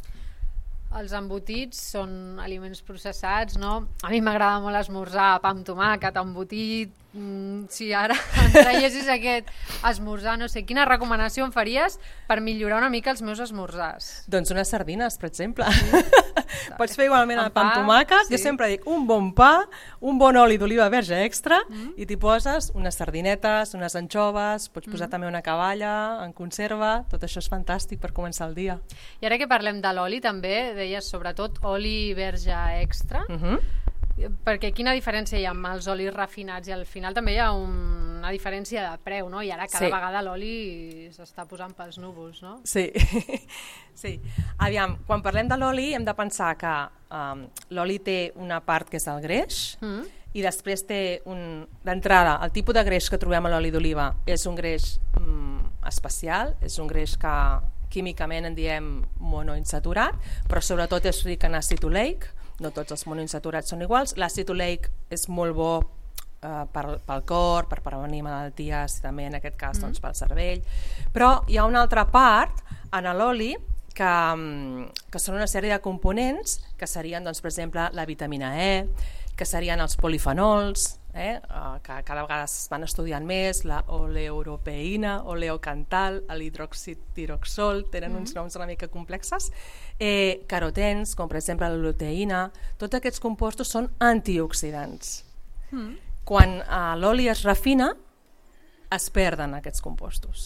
Els embotits són aliments processats, no? A mi m'agrada molt esmorzar pa amb tomàquet, embotit. Mm, si ara em traiessis aquest esmorzar, no sé, quina recomanació em faries per millorar una mica els meus esmorzars? Doncs unes sardines, per exemple. Sí. Pots fer igualment el pa amb tomàquet. Sí. Jo sempre dic un bon pa, un bon oli d'oliva verge extra mm. i t'hi poses unes sardinetes, unes anxoves, pots posar mm. també una caballa en conserva, tot això és fantàstic per començar el dia. I ara que parlem de l'oli també, deies sobretot oli verge extra. Mhm. Mm perquè quina diferència hi ha amb els olis refinats? I al final també hi ha un, una diferència de preu, no? I ara cada sí. vegada l'oli s'està posant pels núvols, no? Sí. sí. Aviam, quan parlem de l'oli hem de pensar que um, l'oli té una part que és el greix mm. i després té un... d'entrada, el tipus de greix que trobem a l'oli d'oliva és un greix um, especial, és un greix que químicament en diem monoinsaturat, però sobretot és ric en àcid oleic. No tots els monoinsaturats són iguals. L'àcid oleic és molt bo eh, per, pel cor, per prevenir malalties, també en aquest cas mm. doncs, pel cervell. Però hi ha una altra part en l'oli que, que són una sèrie de components que serien, doncs, per exemple, la vitamina E, que serien els polifenols, eh, que cada vegada es van estudiant més, la oleoeuropeïna, oleocantal, l'hidroxitiroxol, tenen mm-hmm. uns noms una mica complexes, eh, carotens, com per exemple la luteïna, tots aquests compostos són antioxidants. Mm. Quan eh, l'oli es refina, es perden aquests compostos.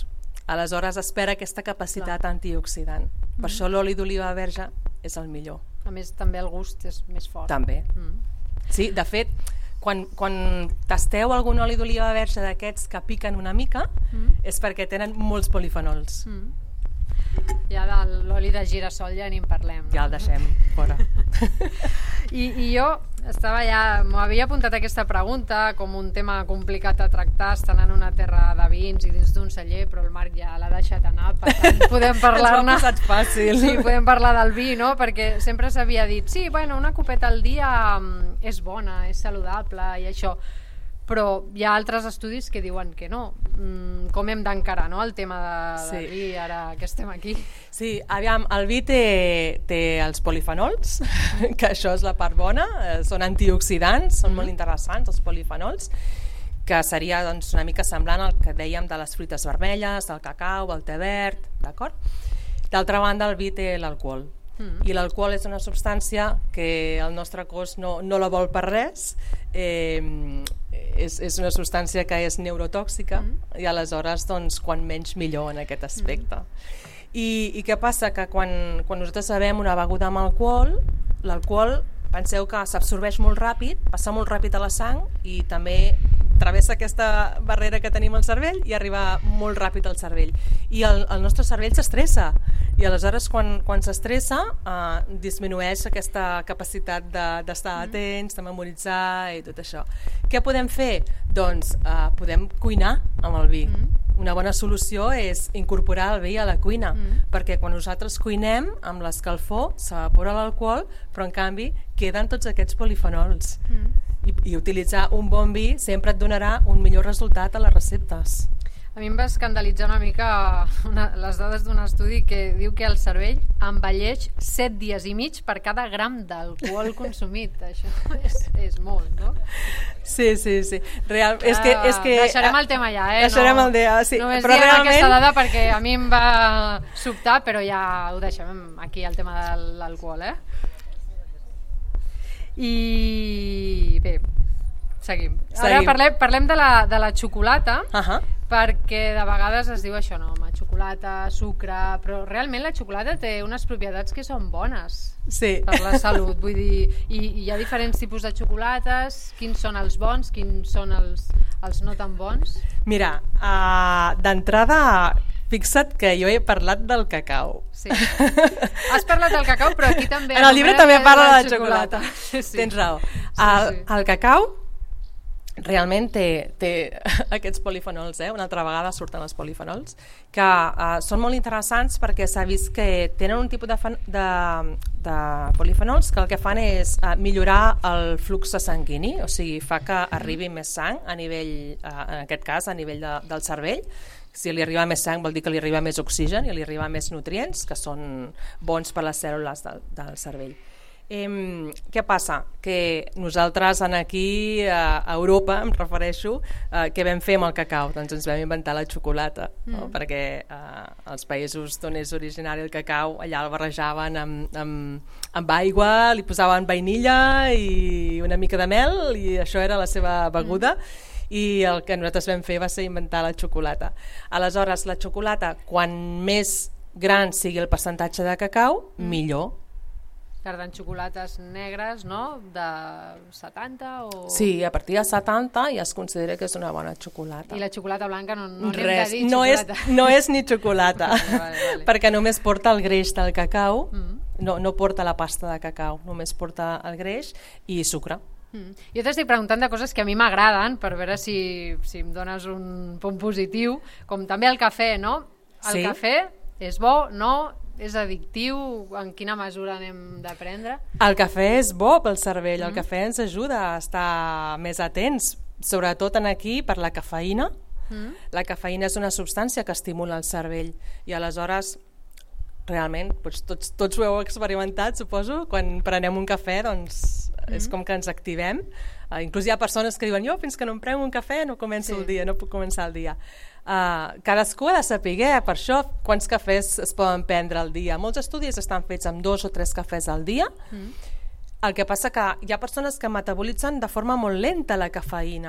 Aleshores es perd aquesta capacitat Clar. antioxidant. Per mm-hmm. això l'oli d'oliva verge és el millor. A més, també el gust és més fort. També. Mm. Sí, de fet, quan, quan tasteu algun oli d'oliva verge d'aquests que piquen una mica, mm. és perquè tenen molts polifenols. Mm. Ja de l'oli de girassol ja ni en parlem. No? Ja el deixem fora. I, I jo estava ja, m'ho havia apuntat aquesta pregunta com un tema complicat a tractar, estant en una terra de vins i dins d'un celler, però el Marc ja l'ha deixat anar, per tant podem parlar-ne. Ens ho ha posat fàcil. Sí, podem parlar del vi, no? Perquè sempre s'havia dit, sí, bueno, una copeta al dia és bona, és saludable i això, però hi ha altres estudis que diuen que no. Mm, com hem d'encarar, no?, el tema de, sí. del vi, ara que estem aquí. Sí, aviam, el vi té, té els polifenols, que això és la part bona, eh, són antioxidants, són mm. molt interessants els polifenols, que seria doncs, una mica semblant al que dèiem de les fruites vermelles, del cacau, el te verd, d'acord? D'altra banda, el vi té l'alcohol. Mm. I l'alcohol és una substància que el nostre cos no, no la vol per res, eh, és, és una substància que és neurotòxica mm. i aleshores doncs, quan menys millor en aquest aspecte. Mm. I, i què passa? Que quan, quan nosaltres bevem una beguda amb alcohol, l'alcohol penseu que s'absorbeix molt ràpid, passa molt ràpid a la sang i també travessa aquesta barrera que tenim al cervell i arriba molt ràpid al cervell. I el, el nostre cervell s'estressa i aleshores quan, quan s'estressa eh, disminueix aquesta capacitat d'estar de, atents, de memoritzar i tot això. Què podem fer? Doncs eh, podem cuinar amb el vi. Mm. Una bona solució és incorporar el vi a la cuina, mm. perquè quan nosaltres cuinem amb l'escalfor s'evapora l'alcohol, però en canvi queden tots aquests polifenols. Mm. I, i utilitzar un bon vi sempre et donarà un millor resultat a les receptes. A mi em va escandalitzar una mica una, les dades d'un estudi que diu que el cervell envelleix set dies i mig per cada gram d'alcohol consumit. Això és, és molt, no? Sí, sí, sí. Real, uh, és que, és que, deixarem el tema ja, eh? Deixarem no, el dia, sí. Només però diem realment... aquesta dada perquè a mi em va sobtar, però ja ho deixem aquí, el tema de l'alcohol, eh? I bé, seguim. Ara seguim. parlem, parlem de la, de la xocolata, uh-huh. perquè de vegades es diu això, no, home, xocolata, sucre, però realment la xocolata té unes propietats que són bones sí. per la salut, vull dir, i, i hi ha diferents tipus de xocolates, quins són els bons, quins són els, els no tan bons? Mira, uh, d'entrada... Fixa't que jo he parlat del cacau. Sí. Has parlat del cacau, però aquí també... En el llibre també parla de la xocolata. Sí. Tens raó. Sí, el, sí. el cacau realment té, té aquests polifenols, eh? Una altra vegada surten els polifenols, que uh, són molt interessants perquè s'ha vist que tenen un tipus de, fan, de, de polifenols que el que fan és uh, millorar el flux sanguini, o sigui, fa que arribi més sang a nivell, uh, en aquest cas, a nivell de, del cervell. Si li arriba més sang vol dir que li arriba més oxigen i li arriba més nutrients que són bons per les cèl·lules del, del cervell. Eh, què passa? Que nosaltres en aquí a Europa, em refereixo, eh, què vam fer amb el cacau? Doncs ens vam inventar la xocolata, mm. no? Perquè eh, els països d'on és originari el cacau allà el barrejaven amb, amb, amb aigua, li posaven vainilla i una mica de mel i això era la seva beguda. Mm. I el que nosaltres vam fer va ser inventar la xocolata. Aleshores, la xocolata, quan més gran sigui el percentatge de cacau, mm. millor. Per tant, xocolates negres, no?, de setanta o... Sí, a partir de setanta ja es considera que és una bona xocolata. I la xocolata blanca no, no Res, n'hem de dir no xocolata. És, no és ni xocolata, vale, vale, vale. perquè només porta el greix del cacau, mm. no, no porta la pasta de cacau, només porta el greix i sucre. Mm. Jo t'estic preguntant de coses que a mi m'agraden per veure si, si em dones un punt positiu, com també el cafè, no? El sí? cafè és bo, no? És addictiu? En quina mesura n'hem de prendre? El cafè és bo pel cervell, mm. el cafè ens ajuda a estar més atents, sobretot en aquí per la cafeïna. Mm. La cafeïna és una substància que estimula el cervell i aleshores realment doncs, tots, tots ho heu experimentat, suposo, quan prenem un cafè doncs mm. és com que ens activem. Uh, inclús hi ha persones que diuen jo fins que no em prenc un cafè no començo sí. el dia, no puc començar el dia. Uh, cadascú ha de saber, per això quants cafès es poden prendre al dia. Molts estudis estan fets amb dos o tres cafès al dia. Mm. El que passa que hi ha persones que metabolitzen de forma molt lenta la cafeïna.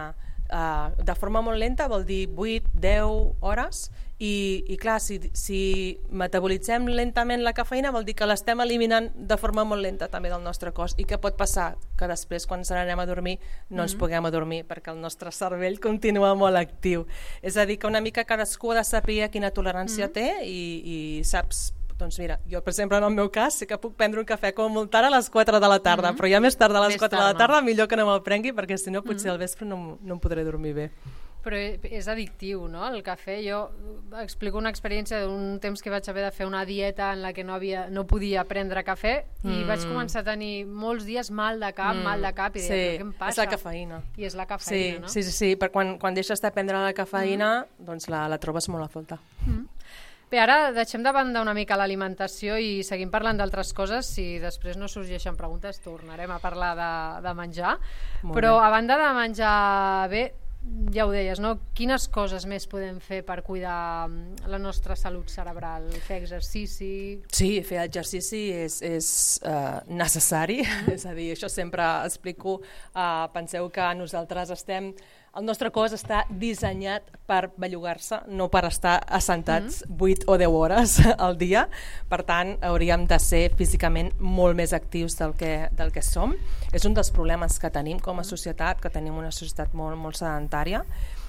Uh, de forma molt lenta vol dir vuit a deu hores i, i clar, si, si metabolitzem lentament la cafeïna vol dir que l'estem eliminant de forma molt lenta també del nostre cos. I què pot passar? Que després quan ens n'anem a dormir no ens mm-hmm. puguem adormir perquè el nostre cervell continua molt actiu. És a dir, que una mica cadascú ha de saber quina tolerància mm-hmm. té i, i saps. Doncs mira, jo per exemple en el meu cas sí que puc prendre un cafè com molt tard a les quatre de la tarda, mm-hmm. però ja més tard a les més quatre tard, de la tarda no. Millor que no me'l prengui perquè si no potser mm-hmm. al vespre no, no em podré dormir bé. Però és addictiu, no?, el cafè. Jo explico una experiència d'un temps que vaig haver de fer una dieta en la que no, havia, no podia prendre cafè i mm. vaig començar a tenir molts dies mal de cap, mm. mal de cap, i deia, sí, què em passa? És la cafeïna. I és la cafeïna, sí, no? Sí, sí, sí, perquè quan, quan deixes de prendre la cafeïna, mm. doncs la, la trobes molt a faltar. Mm. Bé, ara deixem de banda una mica l'alimentació i seguim parlant d'altres coses. Si després no sorgeixen preguntes, tornarem a parlar de, de menjar. Molt Però bé. A banda de menjar bé, ja ho deies, no? Quines coses més podem fer per cuidar la nostra salut cerebral? Fer exercici? Sí, fer exercici és, és uh, necessari, mm-hmm. és a dir, això sempre explico, uh, penseu que nosaltres estem, el nostre cos està dissenyat per bellugar-se, no per estar assentats mm-hmm. vuit o deu hores al dia, per tant hauríem de ser físicament molt més actius del que, del que som. És un dels problemes que tenim com a societat, que tenim una societat molt, molt sedentària.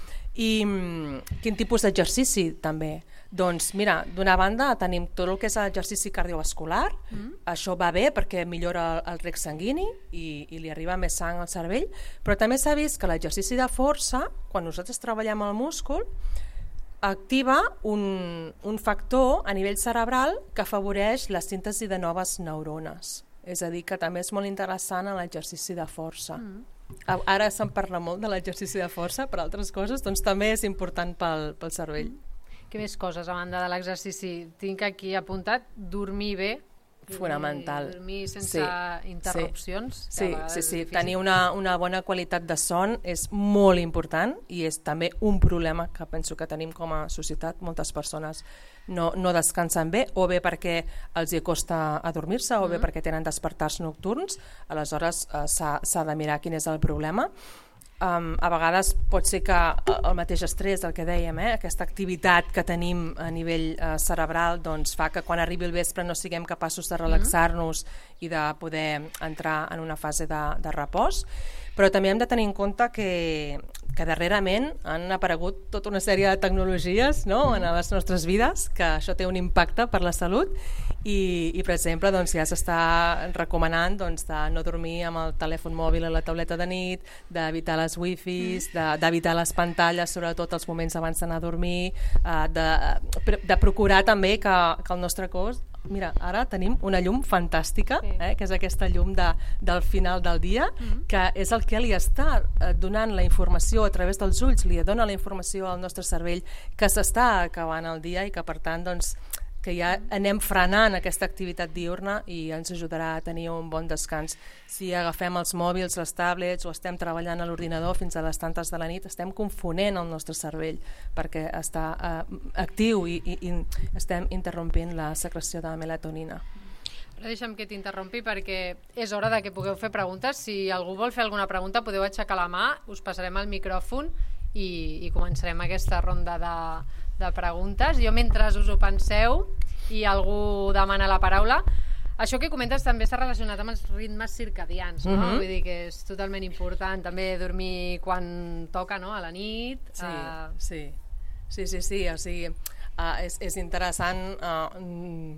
I quin tipus d'exercici també? Doncs mira, d'una banda tenim tot el que és l'exercici cardiovascular, mm. això va bé perquè millora el, el rec sanguini i, i li arriba més sang al cervell, però també s'ha vist que l'exercici de força, quan nosaltres treballem el múscul, activa un, un factor a nivell cerebral que afavoreix la síntesi de noves neurones. És a dir, que també és molt interessant l'exercici de força. Mm. Ara se'n parla molt de l'exercici de força per altres coses, doncs també és important pel, pel cervell. Mm. Què més coses a banda de l'exercici? Tinc aquí apuntat dormir bé. Fonamental. Dormir sense sí, interrupcions. Sí, sí, sí. Tenir una, una bona qualitat de son és molt important i és també un problema que penso que tenim com a societat. Moltes persones no, no descansen bé, o bé perquè els hi costa adormir-se, o bé mm. perquè tenen despertars nocturns. Aleshores eh, s'ha de mirar quin és el problema. Um, a vegades pot ser que el mateix estrès, el que dèiem, eh, aquesta activitat que tenim a nivell uh, cerebral, doncs fa que quan arribi el vespre no siguem capaços de relaxar-nos mm. i de poder entrar en una fase de, de repòs. Però també hem de tenir en compte que, que darrerament han aparegut tota una sèrie de tecnologies, no?, en les nostres vides, que això té un impacte per la salut i, i per exemple, doncs, ja s'està recomanant doncs, de no dormir amb el telèfon mòbil a la tauleta de nit, d'evitar les wifis, de, d'evitar les pantalles, sobretot els moments abans d'anar a dormir, eh, de, de procurar també que, que el nostre cos... Mira, ara tenim una llum fantàstica, sí. eh, que és aquesta llum de, del final del dia, mm-hmm. que és el que li està donant la informació a través dels ulls, li dona la informació al nostre cervell que s'està acabant el dia i que per tant doncs, que ja anem frenant aquesta activitat diurna i ens ajudarà a tenir un bon descans. Si agafem els mòbils, les tablets o estem treballant a l'ordinador fins a les tantes de la nit, estem confonent el nostre cervell perquè està uh, actiu i, i, i estem interrompent la secreció de melatonina. Ara deixa'm que t'interrompi perquè és hora de que pugueu fer preguntes. Si algú vol fer alguna pregunta podeu aixecar la mà, us passarem el micròfon i, i començarem aquesta ronda de, de preguntes. Jo mentre us ho penseu i algú demana la paraula, això que comentes també està relacionat amb els ritmes circadians, no? Mm-hmm. Vull dir que és totalment important també dormir quan toca, no?, a la nit. Sí, uh... sí, sí, sí, sí, o sigui, uh, és, és interessant uh,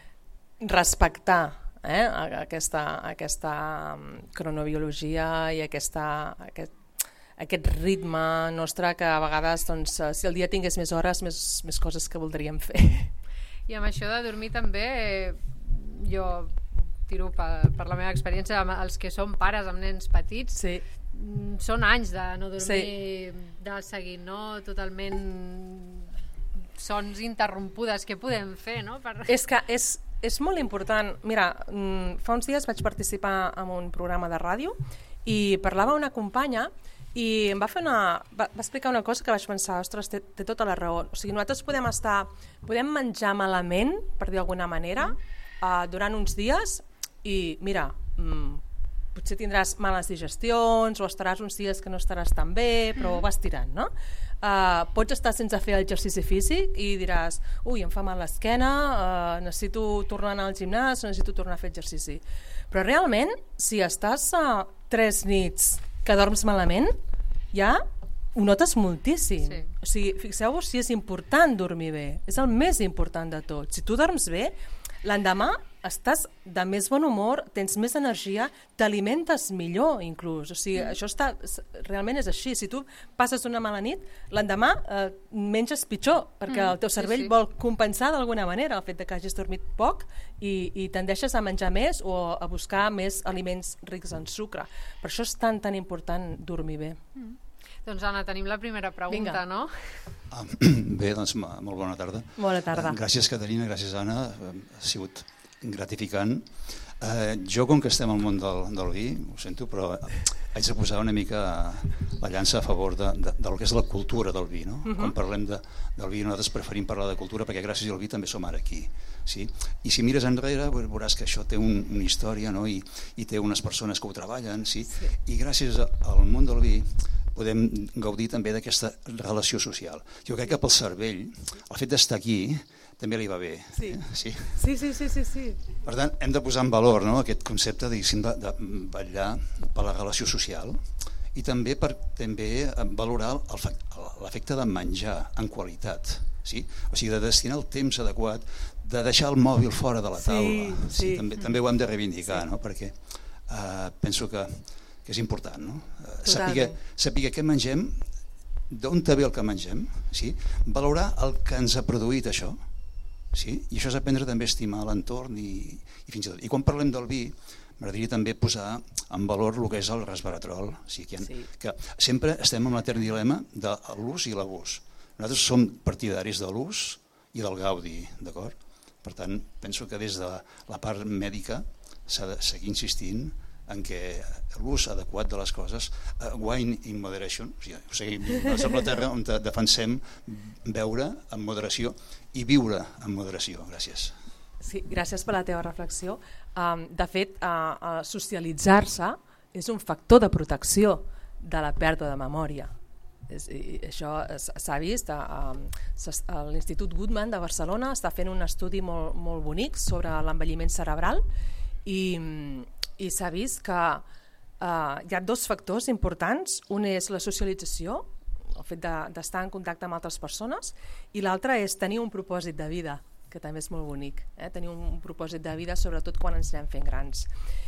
respectar eh, aquesta, aquesta cronobiologia i aquesta, aquest, aquest ritme nostre que a vegades, doncs, si el dia tingués més hores, més, més coses que voldríem fer. I amb això de dormir també, eh, jo tiro per, per la meva experiència, amb els que són pares amb nens petits, sí. són anys de no dormir sí. de seguir, no? Totalment sons interrompudes. Què podem fer, no? Per... És que és, és molt important. Mira, fa uns dies vaig participar en un programa de ràdio i parlava una companya i em va fer una, va, va explicar una cosa que vaig pensar, ostres, té, té tota la raó. O sigui, nosaltres podem estar, podem menjar malament, per dir d'alguna manera, uh, durant uns dies i, mira, mm, potser tindràs males digestions o estaràs uns dies que no estaràs tan bé, però mm. vas tirant, no? Uh, pots estar sense fer exercici físic i diràs, ui, em fa mal l'esquena, uh, necessito tornar a anar al gimnàs, necessito tornar a fer exercici. Però realment, si estàs a uh, tres nits que dorms malament, ja ho notes moltíssim. Sí. O sigui, fixeu-vos si és important dormir bé. És el més important de tot. Si tu dorms bé, l'endemà estàs de més bon humor, tens més energia, t'alimentes millor inclús. O sigui, mm. això està, realment és així. Si tu passes una mala nit, l'endemà eh, menges pitjor, perquè mm. el teu cervell sí, sí. vol compensar d'alguna manera el fet de que hagis dormit poc i, i tendeixes a menjar més o a buscar més aliments rics en sucre. Per això és tan, tan important dormir bé. Mm. Doncs Anna, tenim la primera pregunta, Vinga. no? Ah, bé, doncs molt bona tarda. Bona tarda. Gràcies, Caterina, gràcies, Anna. Ha sigut gratificant. Eh, jo, com que estem al món del, del vi, ho sento, però haig de posar una mica la llança a favor de, de, del que és la cultura del vi. No? Uh-huh. Quan parlem de, del vi, nosaltres preferim parlar de cultura perquè gràcies al vi també som ara aquí. Sí? I si mires enrere veuràs que això té un, una història, no? I, i té unes persones que ho treballen, sí? Sí. I gràcies al món del vi podem gaudir també d'aquesta relació social. Jo crec que pel cervell, el fet d'estar aquí també li va bé. Sí, sí, sí, sí, sí, sí, sí. Per tant, hem de posar en valor, no?, aquest concepte de, de vetllar per la relació social i també per també valorar l'efecte de menjar en qualitat. Sí? O sigui, de destinar el temps adequat, de deixar el mòbil fora de la taula. Sí, sí. Sí, també, també ho hem de reivindicar, sí. no? Perquè uh, penso que, que és important, no? Uh, saber, saber què mengem, d'on ve el que mengem, sí? Valorar el que ens ha produït això, sí? I això és aprendre també a estimar l'entorn i, i fins i tot. I quan parlem del vi, m'agradaria també posar en valor el que és el resveratrol. O sigui, que, sí. que sempre estem en l'etern dilema de l'ús i l'abús. Nosaltres som partidaris de l'ús i del gaudi, d'acord? Per tant, penso que des de la part mèdica s'ha de seguir insistint en què l'ús adequat de les coses, uh, wine in moderation, o sigui, o sigui, és la terra on defensem beure en moderació i viure en moderació. Gràcies. Sí, gràcies per la teva reflexió. Um, de fet, uh, uh, socialitzar-se és un factor de protecció de la pèrdua de memòria. És, i, això s'ha vist, uh, uh, l'Institut Goodman de Barcelona està fent un estudi molt, molt bonic sobre l'envelliment cerebral i, i s'ha vist que uh, hi ha dos factors importants. Un és la socialització, el fet d'estar de, en contacte amb altres persones, i l'altre és tenir un propòsit de vida, que també és molt bonic, eh? Tenir un, un propòsit de vida, sobretot quan ens anem fent grans.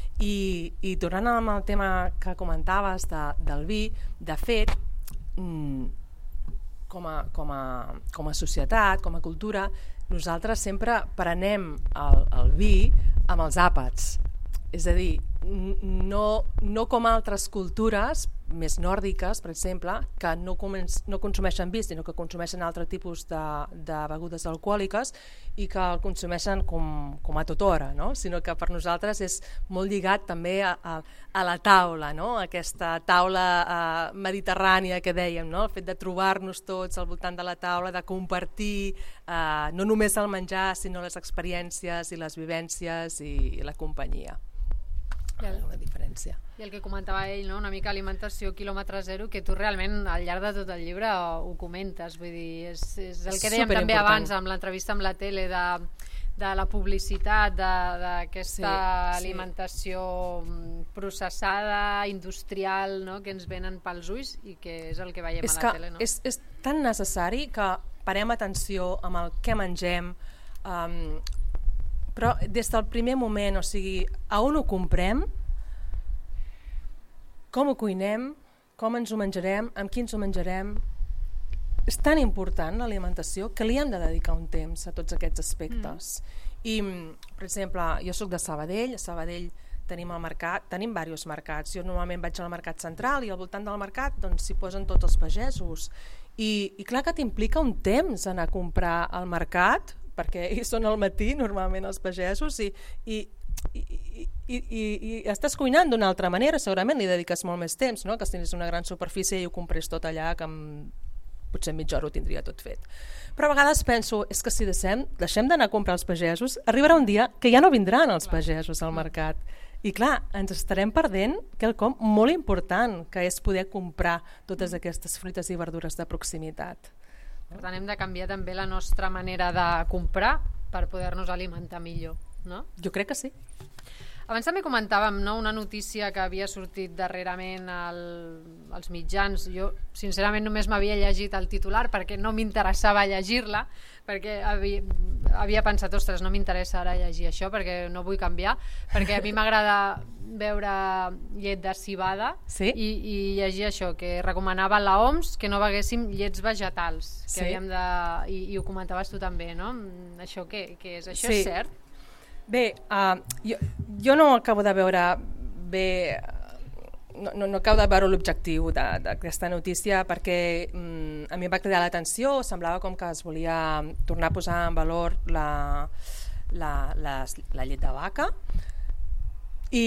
I, i tornant amb el tema que comentaves de, del vi, de fet, mm, com, a, com, a, com a societat, com a cultura, nosaltres sempre prenem el, el vi amb els àpats. És a dir, no, no com altres cultures més nòrdiques, per exemple, que no, no consumeixen vi, sinó que consumeixen altre tipus de, de begudes alcohòliques i que el consumeixen com, com a tota hora, no? Sinó que per nosaltres és molt lligat també a, a, a la taula, no? Aquesta taula eh, mediterrània que dèiem, no? El fet de trobar-nos tots al voltant de la taula, de compartir eh, no només el menjar, sinó les experiències i les vivències i, i la companyia. I el, una diferència. I el que comentava ell, no? Una mica alimentació quilòmetre zero, que tu realment al llarg de tot el llibre ho comentes, vull dir, és, és el que dèiem també abans amb l'entrevista amb la tele de, de la publicitat d'aquesta sí, alimentació sí. processada, industrial, no? Que ens venen pels ulls i que és el que veiem és a la tele. No? És, és tan necessari que parem atenció amb el que mengem, um, però des del primer moment, o sigui, a on ho comprem, com ho cuinem, com ens ho menjarem, amb qui ens ho menjarem. És tan important l'alimentació que li hem de dedicar un temps a tots aquests aspectes. Mm. I, per exemple, jo soc de Sabadell, a Sabadell tenim el mercat, tenim diversos mercats. Jo normalment vaig al mercat central i al voltant del mercat doncs, s'hi posen tots els pagesos. I, i clar que t'implica un temps anar a comprar al mercat, perquè són al matí normalment els pagesos i, i, i, i, i, i estàs cuinant d'una altra manera, segurament li dediques molt més temps, no? Que si tens una gran superfície i ho comprés tot allà que amb, potser en mitja hora ho tindria tot fet. Però a vegades penso, és que si deixem, deixem d'anar a comprar els pagesos, arribarà un dia que ja no vindran els pagesos al mercat I clar, ens estarem perdent quelcom molt important, que és poder comprar totes aquestes fruites i verdures de proximitat. Per tant, hem de canviar també la nostra manera de comprar per poder-nos alimentar millor, no? Jo crec que sí. Abans també comentàvem, no, una notícia que havia sortit darrerament al, als mitjans. Jo, sincerament, només m'havia llegit el titular perquè no m'interessava llegir-la, perquè havia, havia pensat, ostres, no m'interessa ara llegir això perquè no vull canviar, perquè a mi m'agrada beure llet de civada, sí? i, i llegir això, que recomanava l'O M S que no beguéssim llets vegetals, que sí? havíem de, i, i ho comentaves tu també, no? Això què, què és? Això sí. és cert? Bé, uh, jo, jo no acabo de veure bé, no, no, no acabo de veure l'objectiu d'aquesta notícia perquè um, a mi em va cridar l'atenció, semblava com que es volia tornar a posar en valor la, la, la, la llet de vaca i,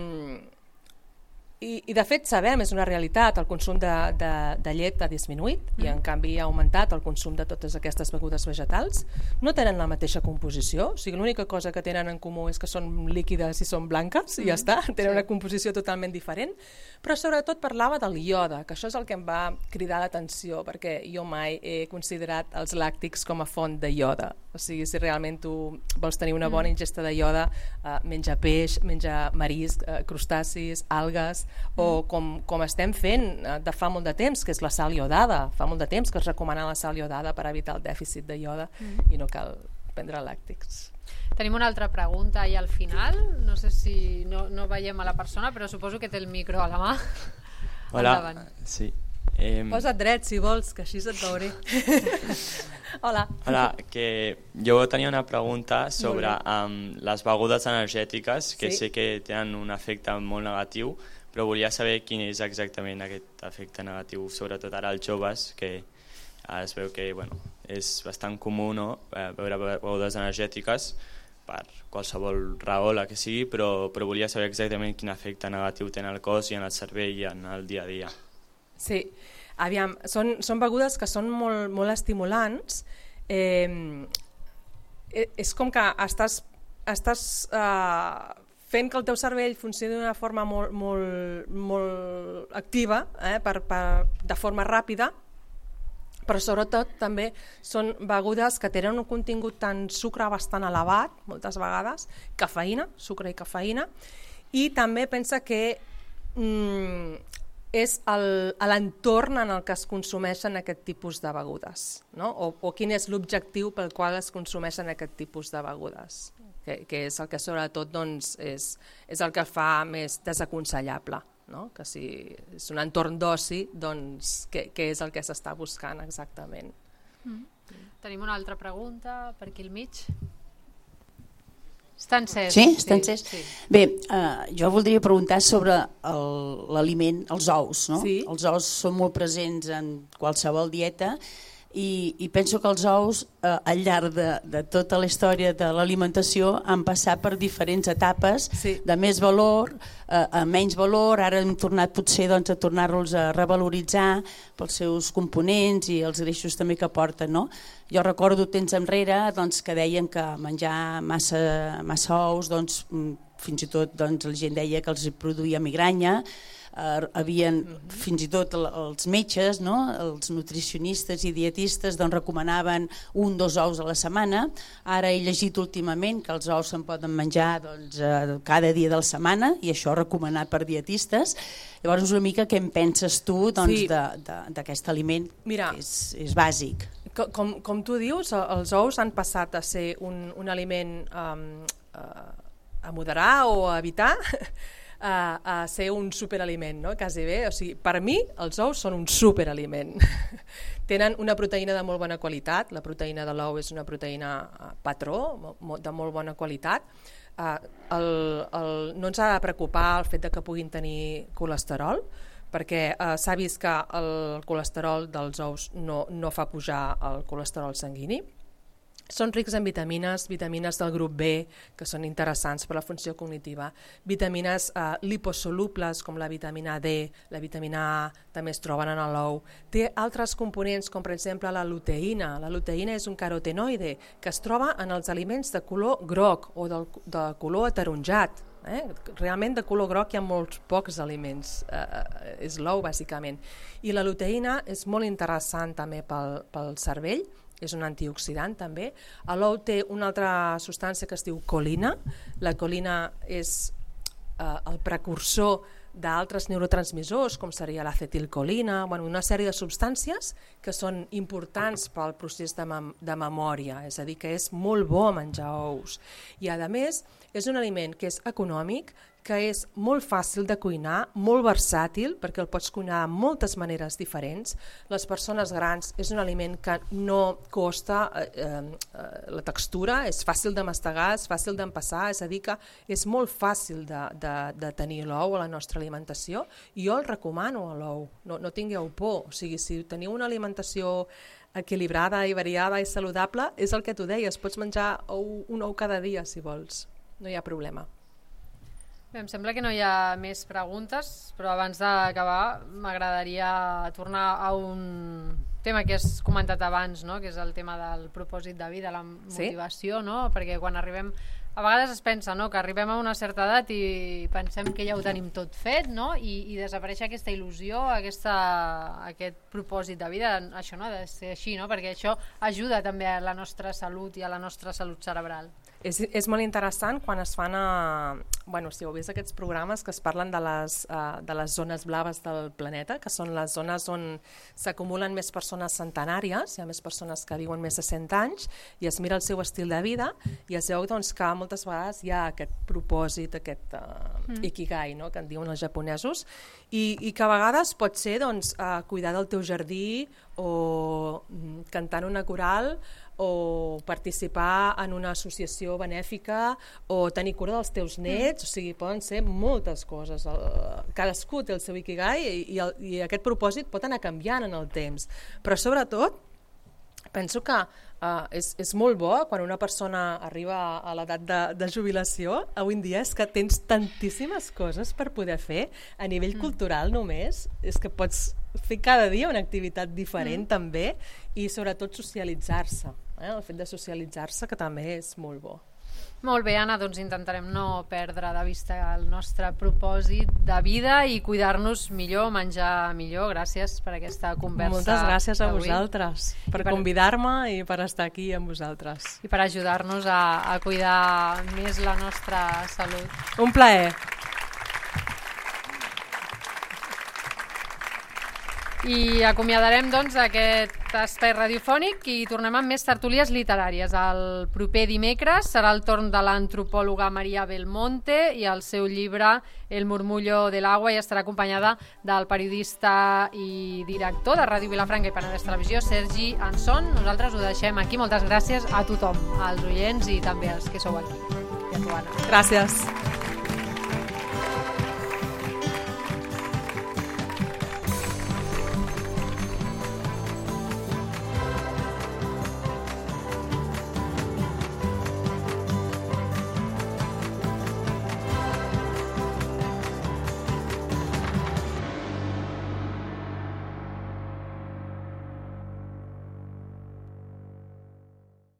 i, i de fet sabem, és una realitat, el consum de, de, de llet ha disminuït mm. i en canvi ha augmentat el consum de totes aquestes begudes vegetals. No tenen la mateixa composició, o sigui, l'única cosa que tenen en comú és que són líquides i són blanques mm. i ja està, tenen sí. una composició totalment diferent, però sobretot parlava del iode, que això és el que em va cridar l'atenció, perquè jo mai he considerat els làctics com a font de iode. O sigui, si realment tu vols tenir una bona ingesta de iode, eh, menja peix, menja marisc, eh, crustacis, algues, o com, com estem fent eh, de fa molt de temps, que és la sal iodada. Fa molt de temps que es recomana la sal iodada per evitar el dèficit de iode mm. i no cal prendre làctics. Tenim una altra pregunta i al final, no sé si no, no veiem a la persona, però suposo que té el micro a la mà. Hola, endavant. sí. Eh... Posa't dret si vols, que així et veuré. Hola. Hola, que jo tenia una pregunta sobre um, les begudes energètiques, que sí. sé que tenen un efecte molt negatiu, però volia saber quin és exactament aquest efecte negatiu, sobretot ara als joves, que es veu que bueno, és bastant comú, no?, beure begudes energètiques per qualsevol raó, la que sigui, però, però volia saber exactament quin efecte negatiu té en el cos i en el cervell i en el dia a dia. Sí, aviam, són, són begudes que són molt, molt estimulants. Eh, és com que estàs, estàs eh, fent que el teu cervell funcioni d'una forma molt, molt, molt activa, eh, per, per, de forma ràpida, però sobretot també són begudes que tenen un contingut tant sucre bastant elevat, moltes vegades, cafeïna, sucre i cafeïna, i també pensa que mm, és l'entorn en el que es consumeixen aquest tipus de begudes, no? o, o quin és l'objectiu pel qual es consumeixen aquest tipus de begudes, que, que és el que sobretot doncs, és, és el que fa més desaconsellable, no? Que si és un entorn d'oci, doncs què, què és el que s'està buscant exactament. Mm. Tenim una altra pregunta per aquí al mig. Està encès. Sí, està encès. Sí, sí. Bé, eh, jo voldria preguntar sobre l'aliment, els ous, no? Sí. Els ous són molt presents en qualsevol dieta i, i penso que els ous eh, al llarg de, de tota la història de l'alimentació han passat per diferents etapes sí. de més valor eh, a menys valor, ara hem tornat potser doncs, a tornar-los a revaloritzar pels seus components i els greixos també que porten, no? Jo recordo temps enrere doncs, que deien que menjar massa, massa ous, doncs, fins i tot doncs, la gent deia que els produïa migranya, eh, havien fins i tot els metges, no? Els nutricionistes i dietistes doncs, recomanaven un o dos ous a la setmana. Ara he llegit últimament que els ous se'n poden menjar doncs, eh, cada dia de la setmana i això recomanat per dietistes. Llavors una mica què en penses tu doncs, sí. d'aquest aliment Mira, que és, és bàsic? Com, com tu dius, els ous han passat a ser un, un aliment um, uh, a moderar o a evitar a, a ser un superaliment, no? Quasi bé. O sigui, per mi els ous són un superaliment. Tenen una proteïna de molt bona qualitat, la proteïna de l'ou és una proteïna patró, de molt bona qualitat. Uh, el, el, no ens ha de preocupar el fet de que puguin tenir colesterol, perquè eh, s'ha vist que el colesterol dels ous no, no fa pujar el colesterol sanguini. Són rics en vitamines, vitamines del grup B, que són interessants per la funció cognitiva, vitamines eh, liposolubles com la vitamina D, la vitamina A, també es troben en l'ou. Té altres components com per exemple la luteïna. La luteïna és un carotenoide que es troba en els aliments de color groc o del, de color ataronjat. Eh? Realment de color groc hi ha molts pocs aliments, eh, és l'ou bàsicament. I la luteïna és molt interessant també pel, pel cervell, és un antioxidant també. L'ou té una altra substància que es diu colina. La colina és eh, el precursor d'altres neurotransmissors, com seria l'acetilcolina, bueno, una sèrie de substàncies que són importants pel procés de, mem de memòria, és a dir, que és molt bo menjar ous. I a més, és un aliment que és econòmic, que és molt fàcil de cuinar, molt versàtil, perquè el pots cuinar de moltes maneres diferents. Les persones grans és un aliment que no costa, eh, eh, la textura és fàcil de mastegar, és fàcil d'empassar, és a dir que és molt fàcil de, de, de tenir l'ou a la nostra alimentació, i jo el recomano a l'ou, no, no tingueu por, o sigui, si teniu una alimentació equilibrada i variada i saludable, és el que tu deies, pots menjar ou, un ou cada dia si vols, no hi ha problema. Bé, em sembla que no hi ha més preguntes, però abans d'acabar m'agradaria tornar a un tema que has comentat abans, no? Que és el tema del propòsit de vida, la motivació, sí? No? Perquè quan arribem, a vegades es pensa, no? Que arribem a una certa edat i pensem que ja ho tenim tot fet, no? I, i desapareix aquesta il·lusió, aquesta, aquest propòsit de vida. Això no ha de ser així, no? Perquè això ajuda també a la nostra salut i a la nostra salut cerebral. És, és molt interessant quan es fan, a, bueno, si heu vist aquests programes que es parlen de les, uh, de les zones blaves del planeta, que són les zones on s'acumulen més persones centenàries, hi ha més persones que viuen més de cent anys, i es mira el seu estil de vida i es veu doncs, que moltes vegades hi ha aquest propòsit, aquest uh, mm. ikigai, no? Que en diuen els japonesos, i, i que a vegades pot ser doncs, uh, cuidar del teu jardí o mm, cantar en una coral, o participar en una associació benèfica, o tenir cura dels teus nets, o sigui, poden ser moltes coses. Cadascú té el seu ikigai i, i, el, i aquest propòsit pot anar canviant en el temps. Però sobretot, penso que uh, és, és molt bo quan una persona arriba a l'edat de, de jubilació, avui en dia és que tens tantíssimes coses per poder fer a nivell mm. cultural només, és que pots fer cada dia una activitat diferent mm. també, i sobretot socialitzar-se, eh? El fet de socialitzar-se, que també és molt bo. Molt bé, Anna, doncs intentarem no perdre de vista el nostre propòsit de vida i cuidar-nos millor, menjar millor. Gràcies per aquesta conversa. Moltes gràcies a vosaltres per, per convidar-me i per estar aquí amb vosaltres. I per ajudar-nos a, a cuidar més la nostra salut. Un plaer. I acomiadarem doncs aquest espai radiofònic i tornem amb més tertúlies literàries. El proper dimecres serà el torn de l'antropòloga Maria Belmonte i el seu llibre El murmullo del agua, i estarà acompanyada del periodista i director de Ràdio Vilafranca i Penedès Televisió, Sergi Anson. Nosaltres ho deixem aquí. Moltes gràcies a tothom, als oients i també als que sou aquí. Gràcies.